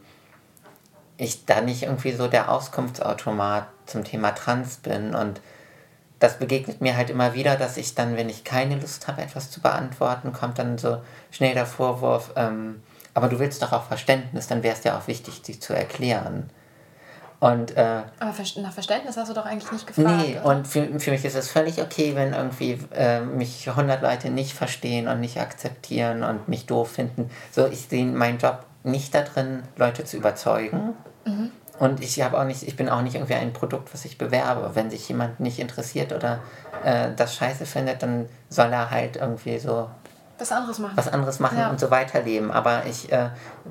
ich da nicht irgendwie so der Auskunftsautomat zum Thema Trans bin und das begegnet mir halt immer wieder, dass ich dann, wenn ich keine Lust habe, etwas zu beantworten, kommt dann so schnell der Vorwurf, ähm, aber du willst doch auch Verständnis, dann wäre es ja auch wichtig, dich zu erklären. Und, äh, Aber nach Verständnis hast du doch eigentlich nicht gefragt. Nee, oder? Und für, für mich ist es völlig okay, wenn irgendwie äh, mich hundert Leute nicht verstehen und nicht akzeptieren und mich doof finden. So, ich sehe meinen Job nicht da drin, Leute zu überzeugen. Mhm. Und ich habe auch nicht, ich bin auch nicht irgendwie ein Produkt, was ich bewerbe. Wenn sich jemand nicht interessiert oder äh, das scheiße findet, dann soll er halt irgendwie so was anderes machen. Was anderes machen ja. und so weiterleben. Aber ich, äh,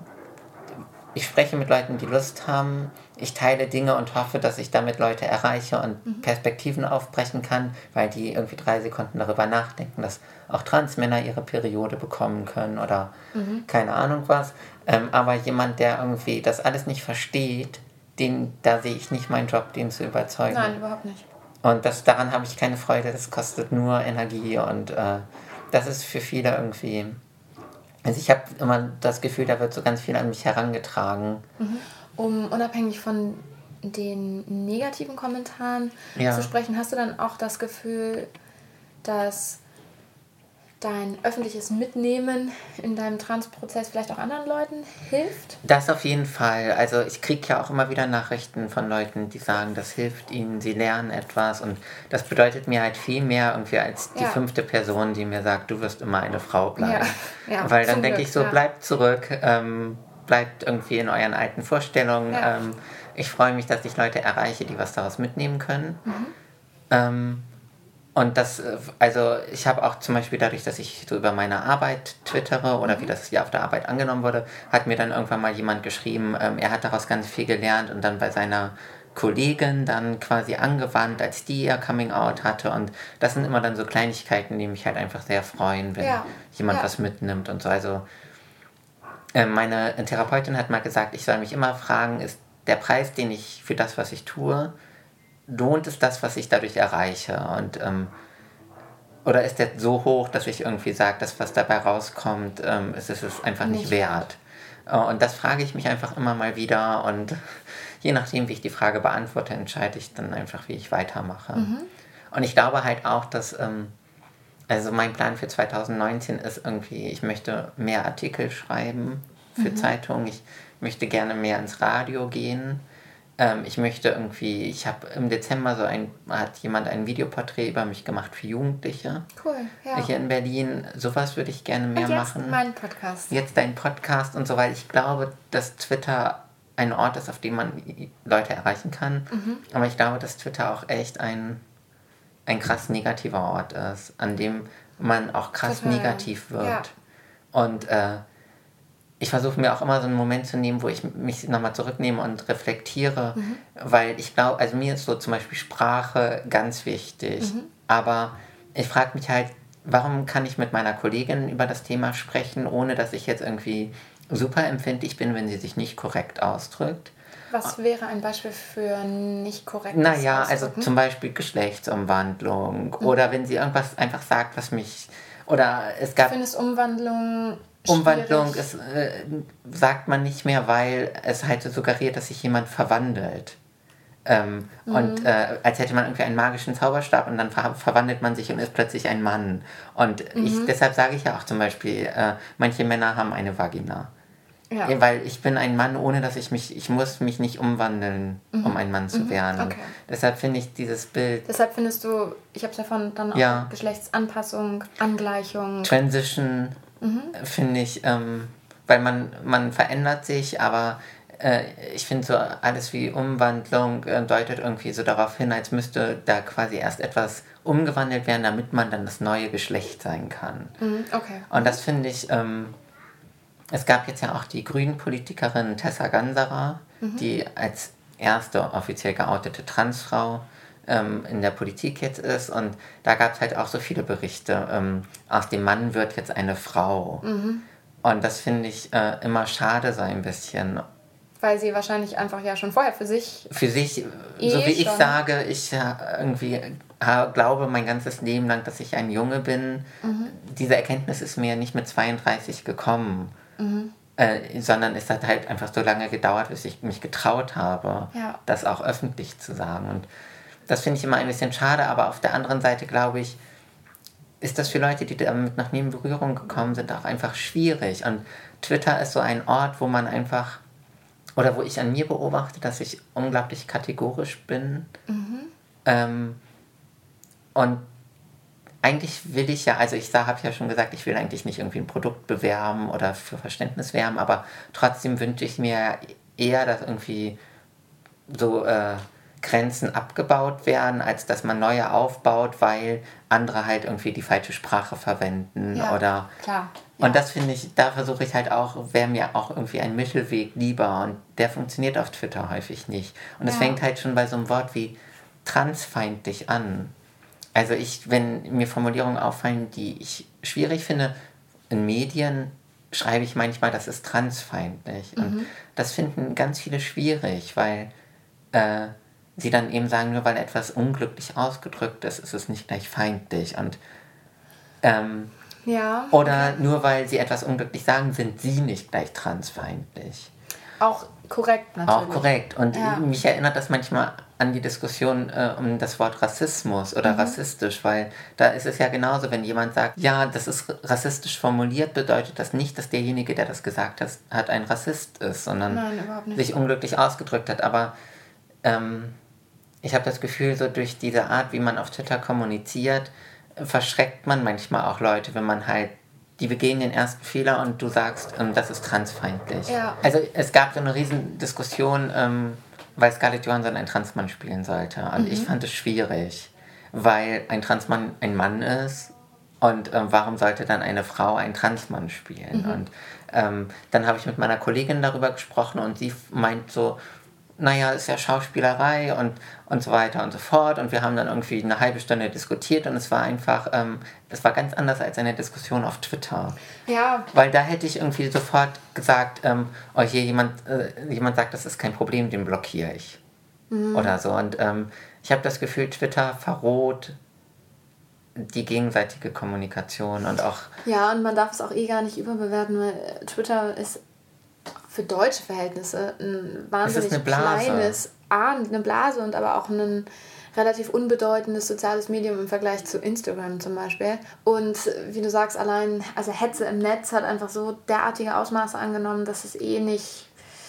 ich spreche mit Leuten, die Lust haben. Ich teile Dinge und hoffe, dass ich damit Leute erreiche und mhm. Perspektiven aufbrechen kann, weil die irgendwie drei Sekunden darüber nachdenken, dass auch Transmänner ihre Periode bekommen können oder mhm. keine Ahnung was. Ähm, aber jemand, der irgendwie das alles nicht versteht, den, da sehe ich nicht meinen Job, den zu überzeugen. Nein, überhaupt nicht. Und das, daran habe ich keine Freude, das kostet nur Energie und äh, das ist für viele irgendwie... Also ich habe immer das Gefühl, da wird so ganz viel an mich herangetragen. Mhm. Um unabhängig von den negativen Kommentaren ja. zu sprechen, hast du dann auch das Gefühl, dass dein öffentliches Mitnehmen in deinem Transprozess vielleicht auch anderen Leuten hilft? Das auf jeden Fall. Also ich kriege ja auch immer wieder Nachrichten von Leuten, die sagen, das hilft ihnen, sie lernen etwas und das bedeutet mir halt viel mehr irgendwie als die ja. fünfte Person, die mir sagt, du wirst immer eine Frau bleiben. Ja. Ja, weil dann denke ich so, ja. bleibt zurück, ähm, bleibt irgendwie in euren alten Vorstellungen. Ja. Ähm, ich freue mich, dass ich Leute erreiche, die was daraus mitnehmen können. Mhm. Ähm, Und das, also ich habe auch zum Beispiel dadurch, dass ich so über meine Arbeit twittere oder mhm. wie das hier auf der Arbeit angenommen wurde, hat mir dann irgendwann mal jemand geschrieben, ähm, er hat daraus ganz viel gelernt und dann bei seiner Kollegin dann quasi angewandt, als die ihr Coming Out hatte. Und das sind immer dann so Kleinigkeiten, die mich halt einfach sehr freuen, wenn ja. jemand ja. was mitnimmt und so. Also äh, meine Therapeutin hat mal gesagt, ich soll mich immer fragen, ist der Preis, den ich für das, was ich tue, lohnt es das, was ich dadurch erreiche? Und ähm, oder ist der so hoch, dass ich irgendwie sage, dass was dabei rauskommt, ähm, ist es ist einfach nicht, nicht wert. wert. Und das frage ich mich einfach immer mal wieder und je nachdem, wie ich die Frage beantworte, entscheide ich dann einfach, wie ich weitermache. Mhm. Und ich glaube halt auch, dass ähm, also mein Plan für zwanzig neunzehn ist irgendwie, ich möchte mehr Artikel schreiben für mhm. Zeitungen, ich möchte gerne mehr ins Radio gehen. Ich möchte irgendwie, ich habe im Dezember so ein, hat jemand ein Videoporträt über mich gemacht für Jugendliche. Cool, ja. Hier in Berlin. Sowas würde ich gerne mehr und jetzt machen. Jetzt mein Podcast. Jetzt dein Podcast und so, weil ich glaube, dass Twitter ein Ort ist, auf dem man Leute erreichen kann. Mhm. Aber ich glaube, dass Twitter auch echt ein, ein krass negativer Ort ist, an dem man auch krass Total. negativ wird. Ja. Und äh, ich versuche mir auch immer so einen Moment zu nehmen, wo ich mich nochmal zurücknehme und reflektiere, mhm. weil ich glaube, also mir ist so zum Beispiel Sprache ganz wichtig, mhm. aber ich frage mich halt, warum kann ich mit meiner Kollegin über das Thema sprechen, ohne dass ich jetzt irgendwie super empfindlich bin, wenn sie sich nicht korrekt ausdrückt. Was wäre ein Beispiel für nicht korrekt? Naja, also zum Beispiel Geschlechtsumwandlung mhm. oder wenn sie irgendwas einfach sagt, was mich, oder es gab... Du findest Umwandlung... Umwandlung ist, äh, sagt man nicht mehr, weil es halt so suggeriert, dass sich jemand verwandelt. Ähm, mhm. Und äh, als hätte man irgendwie einen magischen Zauberstab und dann ver- verwandelt man sich und ist plötzlich ein Mann. Und mhm. ich, deshalb sage ich ja auch zum Beispiel, äh, manche Männer haben eine Vagina. Ja. Weil ich bin ein Mann, ohne dass ich mich, ich muss mich nicht umwandeln, mhm. um ein Mann zu mhm. werden. Okay. Deshalb finde ich dieses Bild... Deshalb findest du, ich habe es davon dann auch ja. Geschlechtsanpassung, Angleichung... Transition... Mhm. Finde ich, ähm, weil man, man verändert sich, aber äh, ich finde so alles wie Umwandlung äh, deutet irgendwie so darauf hin, als müsste da quasi erst etwas umgewandelt werden, damit man dann das neue Geschlecht sein kann. Mhm. Okay. Und das finde ich, ähm, es gab jetzt ja auch die Grünen-Politikerin Tessa Ganserer, mhm. die als erste offiziell geoutete Transfrau in der Politik jetzt ist und da gab es halt auch so viele Berichte, ähm, aus dem Mann wird jetzt eine Frau. Mhm. Und das finde ich äh, immer schade so ein bisschen. Weil sie wahrscheinlich einfach ja schon vorher für sich... Für sich, eh so wie ich sage, ich äh, irgendwie äh, glaube mein ganzes Leben lang, dass ich ein Junge bin. Mhm. Diese Erkenntnis ist mir nicht mit zweiunddreißig gekommen. Mhm. Äh, sondern es hat halt einfach so lange gedauert, bis ich mich getraut habe, ja. das auch öffentlich zu sagen. Und das finde ich immer ein bisschen schade, aber auf der anderen Seite, glaube ich, ist das für Leute, die damit noch nie in Berührung gekommen sind, auch einfach schwierig. Und Twitter ist so ein Ort, wo man einfach oder wo ich an mir beobachte, dass ich unglaublich kategorisch bin. Mhm. Ähm, und eigentlich will ich ja, also ich habe ja schon gesagt, ich will eigentlich nicht irgendwie ein Produkt bewerben oder für Verständnis werben, aber trotzdem wünsche ich mir eher, dass irgendwie so äh, Grenzen abgebaut werden, als dass man neue aufbaut, weil andere halt irgendwie die falsche Sprache verwenden. Ja, oder klar. Ja. Und das finde ich, da versuche ich halt auch, wäre mir auch irgendwie ein Mittelweg lieber und der funktioniert auf Twitter häufig nicht. Und es ja. fängt halt schon bei so einem Wort wie transfeindlich an. Also ich, wenn mir Formulierungen auffallen, die ich schwierig finde, in Medien schreibe ich manchmal, das ist transfeindlich. Mhm. Und das finden ganz viele schwierig, weil äh, sie dann eben sagen, nur weil etwas unglücklich ausgedrückt ist, ist es nicht gleich feindlich. Und ähm, ja. Oder nur weil sie etwas unglücklich sagen, sind sie nicht gleich transfeindlich. Auch korrekt natürlich. Auch korrekt. Und ja. mich erinnert das manchmal an die Diskussion äh, um das Wort Rassismus oder mhm. rassistisch, weil da ist es ja genauso, wenn jemand sagt, ja, das ist rassistisch formuliert, bedeutet das nicht, dass derjenige, der das gesagt hat, hat ein Rassist ist, sondern Nein, überhaupt nicht. sich unglücklich ausgedrückt hat. Aber ähm, ich habe das Gefühl, so durch diese Art, wie man auf Twitter kommuniziert, verschreckt man manchmal auch Leute, wenn man halt, die begehen den ersten Fehler und du sagst, ähm, das ist transfeindlich. Ja. Also es gab so eine riesen Diskussion, ähm, weil Scarlett Johansson einen Transmann spielen sollte. Und mhm. ich fand es schwierig, weil ein Transmann ein Mann ist und ähm, warum sollte dann eine Frau einen Transmann spielen? Mhm. Und ähm, dann habe ich mit meiner Kollegin darüber gesprochen und sie meint so, naja, ist ja Schauspielerei und, und so weiter und so fort. Und wir haben dann irgendwie eine halbe Stunde diskutiert und es war einfach, ähm, es war ganz anders als eine Diskussion auf Twitter. Ja. Weil da hätte ich irgendwie sofort gesagt, ähm, oh hier, jemand, äh, jemand sagt, das ist kein Problem, den blockiere ich. Mhm. Oder so. Und ähm, ich habe das Gefühl, Twitter verroht die gegenseitige Kommunikation und auch... Ja, und man darf es auch eh gar nicht überbewerten, weil Twitter ist für deutsche Verhältnisse ein wahnsinnig eine kleines, ah, eine Blase und aber auch ein relativ unbedeutendes soziales Medium im Vergleich zu Instagram zum Beispiel. Und wie du sagst, allein, also Hetze im Netz hat einfach so derartige Ausmaße angenommen, dass es eh nicht,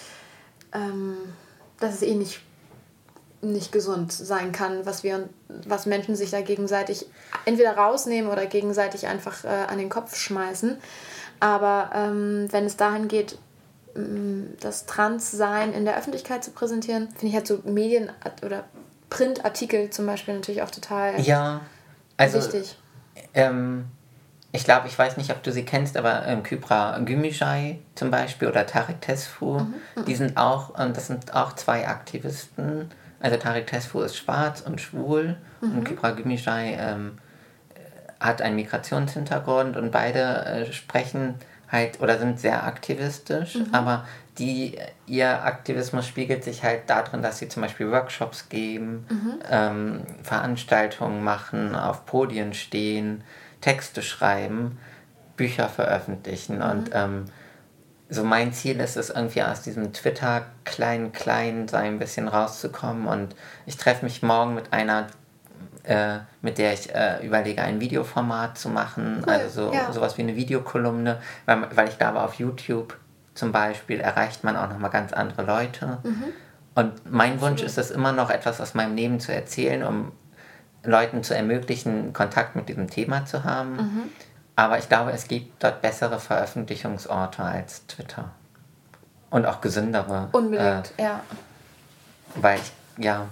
ähm, dass es eh nicht, nicht gesund sein kann, was wir, was Menschen sich da gegenseitig entweder rausnehmen oder gegenseitig einfach äh, an den Kopf schmeißen. Aber ähm, wenn es dahin geht, das Transsein in der Öffentlichkeit zu präsentieren, finde ich halt so Medien- oder Printartikel zum Beispiel natürlich auch total ja, also, wichtig. Ähm, ich glaube, ich weiß nicht, ob du sie kennst, aber ähm, Kübra Gümüşay zum Beispiel oder Tarek Tesfu, mhm, die sind auch, ähm, das sind auch zwei Aktivisten. Also Tarek Tesfu ist schwarz und schwul mhm. und Kübra Gümüşay ähm, hat einen Migrationshintergrund und beide äh, sprechen halt oder sind sehr aktivistisch, mhm. aber die, ihr Aktivismus spiegelt sich halt darin, dass sie zum Beispiel Workshops geben, mhm. ähm, Veranstaltungen machen, auf Podien stehen, Texte schreiben, Bücher veröffentlichen mhm. und ähm, so mein Ziel ist es irgendwie aus diesem Twitter klein klein sein ein bisschen rauszukommen und ich treffe mich morgen mit einer Äh, mit der ich äh, überlege, ein Videoformat zu machen, cool, also so, ja. sowas wie eine Videokolumne, weil, weil ich glaube, auf YouTube zum Beispiel erreicht man auch nochmal ganz andere Leute. Mhm. Und mein Wunsch ist es immer noch, etwas aus meinem Leben zu erzählen, um Leuten zu ermöglichen, Kontakt mit diesem Thema zu haben. Mhm. Aber ich glaube, es gibt dort bessere Veröffentlichungsorte als Twitter. Und auch gesündere. Unbedingt, äh, ja. Weil ich, ja...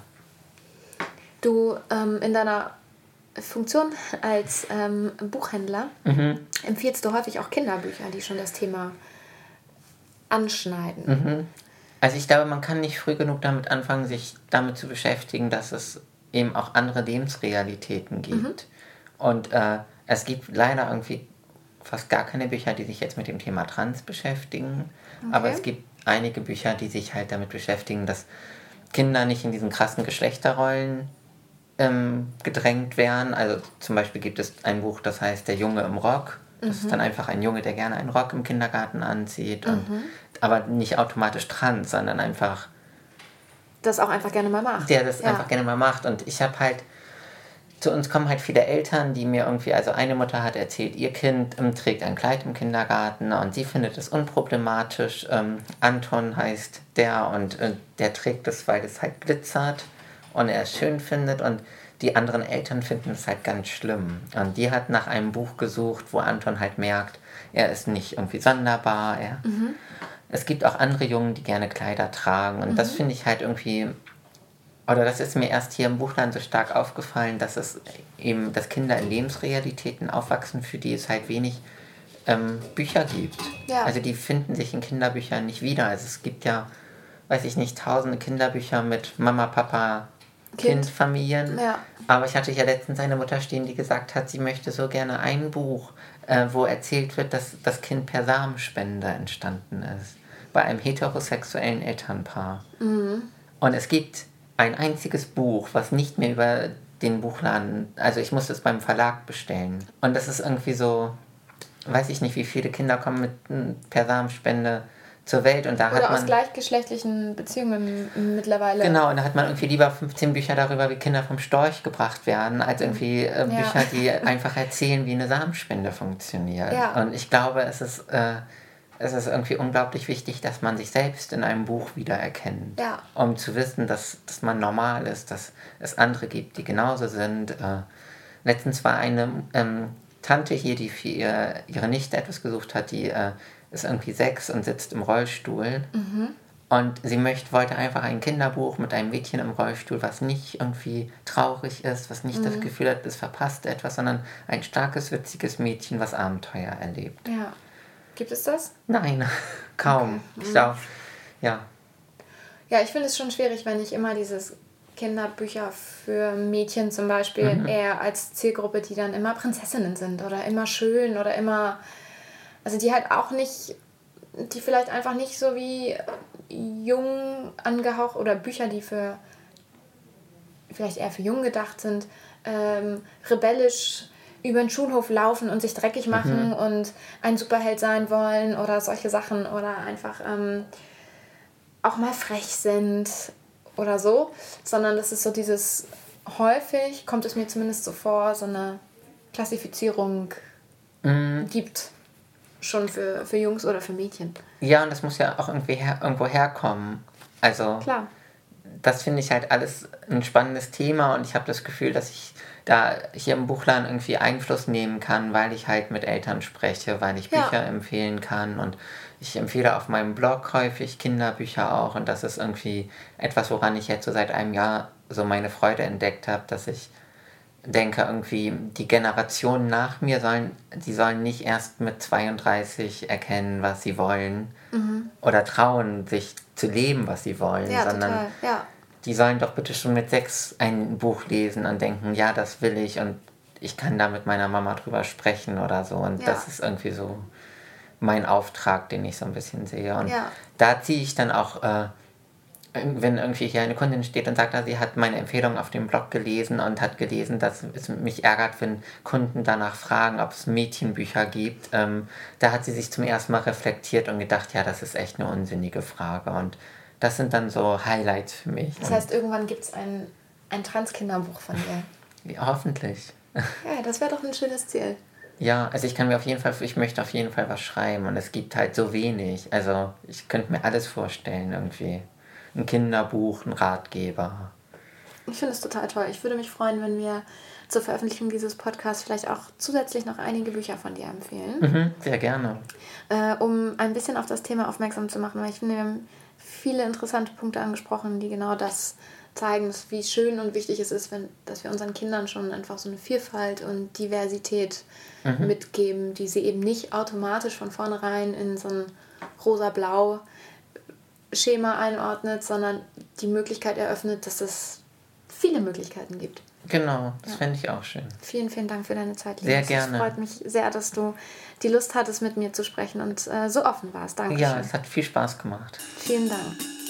Du ähm, in deiner Funktion als ähm, Buchhändler mhm. empfiehlst du häufig auch Kinderbücher, die schon das Thema anschneiden. Mhm. Also ich glaube, man kann nicht früh genug damit anfangen, sich damit zu beschäftigen, dass es eben auch andere Lebensrealitäten gibt. Mhm. Und äh, es gibt leider irgendwie fast gar keine Bücher, die sich jetzt mit dem Thema Trans beschäftigen. Okay. Aber es gibt einige Bücher, die sich halt damit beschäftigen, dass Kinder nicht in diesen krassen Geschlechterrollen gedrängt werden. Also zum Beispiel gibt es ein Buch, das heißt Der Junge im Rock. Das mhm. ist dann einfach ein Junge, der gerne einen Rock im Kindergarten anzieht. Und, mhm. aber nicht automatisch trans, sondern einfach... Das auch einfach gerne mal macht. Der das ja. einfach gerne mal macht. Und ich habe halt zu uns kommen halt viele Eltern, die mir irgendwie, also eine Mutter hat erzählt, ihr Kind ähm, trägt ein Kleid im Kindergarten und sie findet es unproblematisch. Ähm, Anton heißt der und äh, der trägt es, weil es halt glitzert und er es schön findet, und die anderen Eltern finden es halt ganz schlimm. Und die hat nach einem Buch gesucht, wo Anton halt merkt, er ist nicht irgendwie sonderbar. Er, mhm. Es gibt auch andere Jungen, die gerne Kleider tragen, und mhm. das finde ich halt irgendwie... Oder das ist mir erst hier im Buchladen so stark aufgefallen, dass es eben, dass Kinder in Lebensrealitäten aufwachsen, für die es halt wenig ähm, Bücher gibt. Ja. Also die finden sich in Kinderbüchern nicht wieder. Also es gibt ja, weiß ich nicht, tausende Kinderbücher mit Mama, Papa, Kind, kind Familien. Ja. Aber ich hatte ja letztens eine Mutter stehen, die gesagt hat, sie möchte so gerne ein Buch, äh, wo erzählt wird, dass das Kind per Samenspende entstanden ist. Bei einem heterosexuellen Elternpaar. Mhm. Und es gibt ein einziges Buch, was nicht mehr über den Buchladen, also ich musste es beim Verlag bestellen. Und das ist irgendwie so, weiß ich nicht, wie viele Kinder kommen mit per Samenspende zur Welt, und da Oder hat man... aus gleichgeschlechtlichen Beziehungen mittlerweile. Genau, und da hat man irgendwie lieber fünfzehn Bücher darüber, wie Kinder vom Storch gebracht werden, als irgendwie äh, Bücher, ja. die einfach erzählen, wie eine Samenspende funktioniert. Ja. Und ich glaube, es ist... Äh, Es ist irgendwie unglaublich wichtig, dass man sich selbst in einem Buch wiedererkennt. Ja. Um zu wissen, dass, dass man normal ist, dass es andere gibt, die genauso sind. Äh, letztens war eine ähm, Tante hier, die für ihr, ihre Nichte etwas gesucht hat, die äh, ist irgendwie sechs und sitzt im Rollstuhl. Mhm. Und sie möchte, wollte einfach ein Kinderbuch mit einem Mädchen im Rollstuhl, was nicht irgendwie traurig ist, was nicht mhm. das Gefühl hat, es verpasst etwas, sondern ein starkes, witziges Mädchen, was Abenteuer erlebt. Ja. Gibt es das? Nein, kaum. Okay. Ich glaube, ja. Ja, ich finde es schon schwierig, wenn ich immer dieses Kinderbücher für Mädchen zum Beispiel mhm. eher als Zielgruppe, die dann immer Prinzessinnen sind oder immer schön oder immer, also die halt auch nicht, die vielleicht einfach nicht so wie jung angehaucht, oder Bücher, die für vielleicht eher für jung gedacht sind, ähm, rebellisch über den Schulhof laufen und sich dreckig machen mhm. und ein Superheld sein wollen oder solche Sachen, oder einfach ähm, auch mal frech sind oder so, sondern das ist so dieses, häufig kommt es mir zumindest so vor, so eine Klassifizierung mhm. gibt, schon für, für Jungs oder für Mädchen. Ja, und das muss ja auch irgendwie her, irgendwo herkommen. Also klar. Das finde ich halt alles ein spannendes Thema, und ich habe das Gefühl, dass ich da hier im Buchladen irgendwie Einfluss nehmen kann, weil ich halt mit Eltern spreche, weil ich Bücher ja. empfehlen kann, und ich empfehle auf meinem Blog häufig Kinderbücher auch, und das ist irgendwie etwas, woran ich jetzt so seit einem Jahr so meine Freude entdeckt habe, dass ich denke, irgendwie die Generationen nach mir sollen, die sollen nicht erst mit zweiunddreißig erkennen, was sie wollen mhm. oder trauen, sich zu leben, was sie wollen, ja, sondern total. Ja. Die sollen doch bitte schon mit sechs ein Buch lesen und denken, ja, das will ich, und ich kann da mit meiner Mama drüber sprechen oder so. Und ja. das ist irgendwie so mein Auftrag, den ich so ein bisschen sehe. Und ja. da ziehe ich dann auch, äh, wenn irgendwie hier eine Kundin steht und sagt, sie hat meine Empfehlung auf dem Blog gelesen und hat gelesen, dass es mich ärgert, wenn Kunden danach fragen, ob es Mädchenbücher gibt. Ähm, da hat sie sich zum ersten Mal reflektiert und gedacht, ja, das ist echt eine unsinnige Frage. Und das sind dann so Highlights für mich. Das heißt, irgendwann gibt es ein, ein Trans-Kinderbuch von dir? Ja, hoffentlich. Ja, das wäre doch ein schönes Ziel. Ja, also ich kann mir auf jeden Fall, ich möchte auf jeden Fall was schreiben, und es gibt halt so wenig. Also ich könnte mir alles vorstellen irgendwie. Ein Kinderbuch, ein Ratgeber. Ich finde es total toll. Ich würde mich freuen, wenn wir zur Veröffentlichung dieses Podcasts vielleicht auch zusätzlich noch einige Bücher von dir empfehlen. Mhm, sehr gerne. Äh, um ein bisschen auf das Thema aufmerksam zu machen, weil ich finde, wir haben viele interessante Punkte angesprochen, die genau das zeigen, wie schön und wichtig es ist, wenn, dass wir unseren Kindern schon einfach so eine Vielfalt und Diversität mhm. mitgeben, die sie eben nicht automatisch von vornherein in so ein rosa-blau Schema einordnet, sondern die Möglichkeit eröffnet, dass es viele Möglichkeiten gibt. Genau, das ja. fände ich auch schön. Vielen, vielen Dank für deine Zeit, Linus. Sehr gerne. Es freut mich sehr, dass du die Lust hattest, mit mir zu sprechen und äh, so offen warst. Dankeschön. Ja, es hat viel Spaß gemacht. Vielen Dank.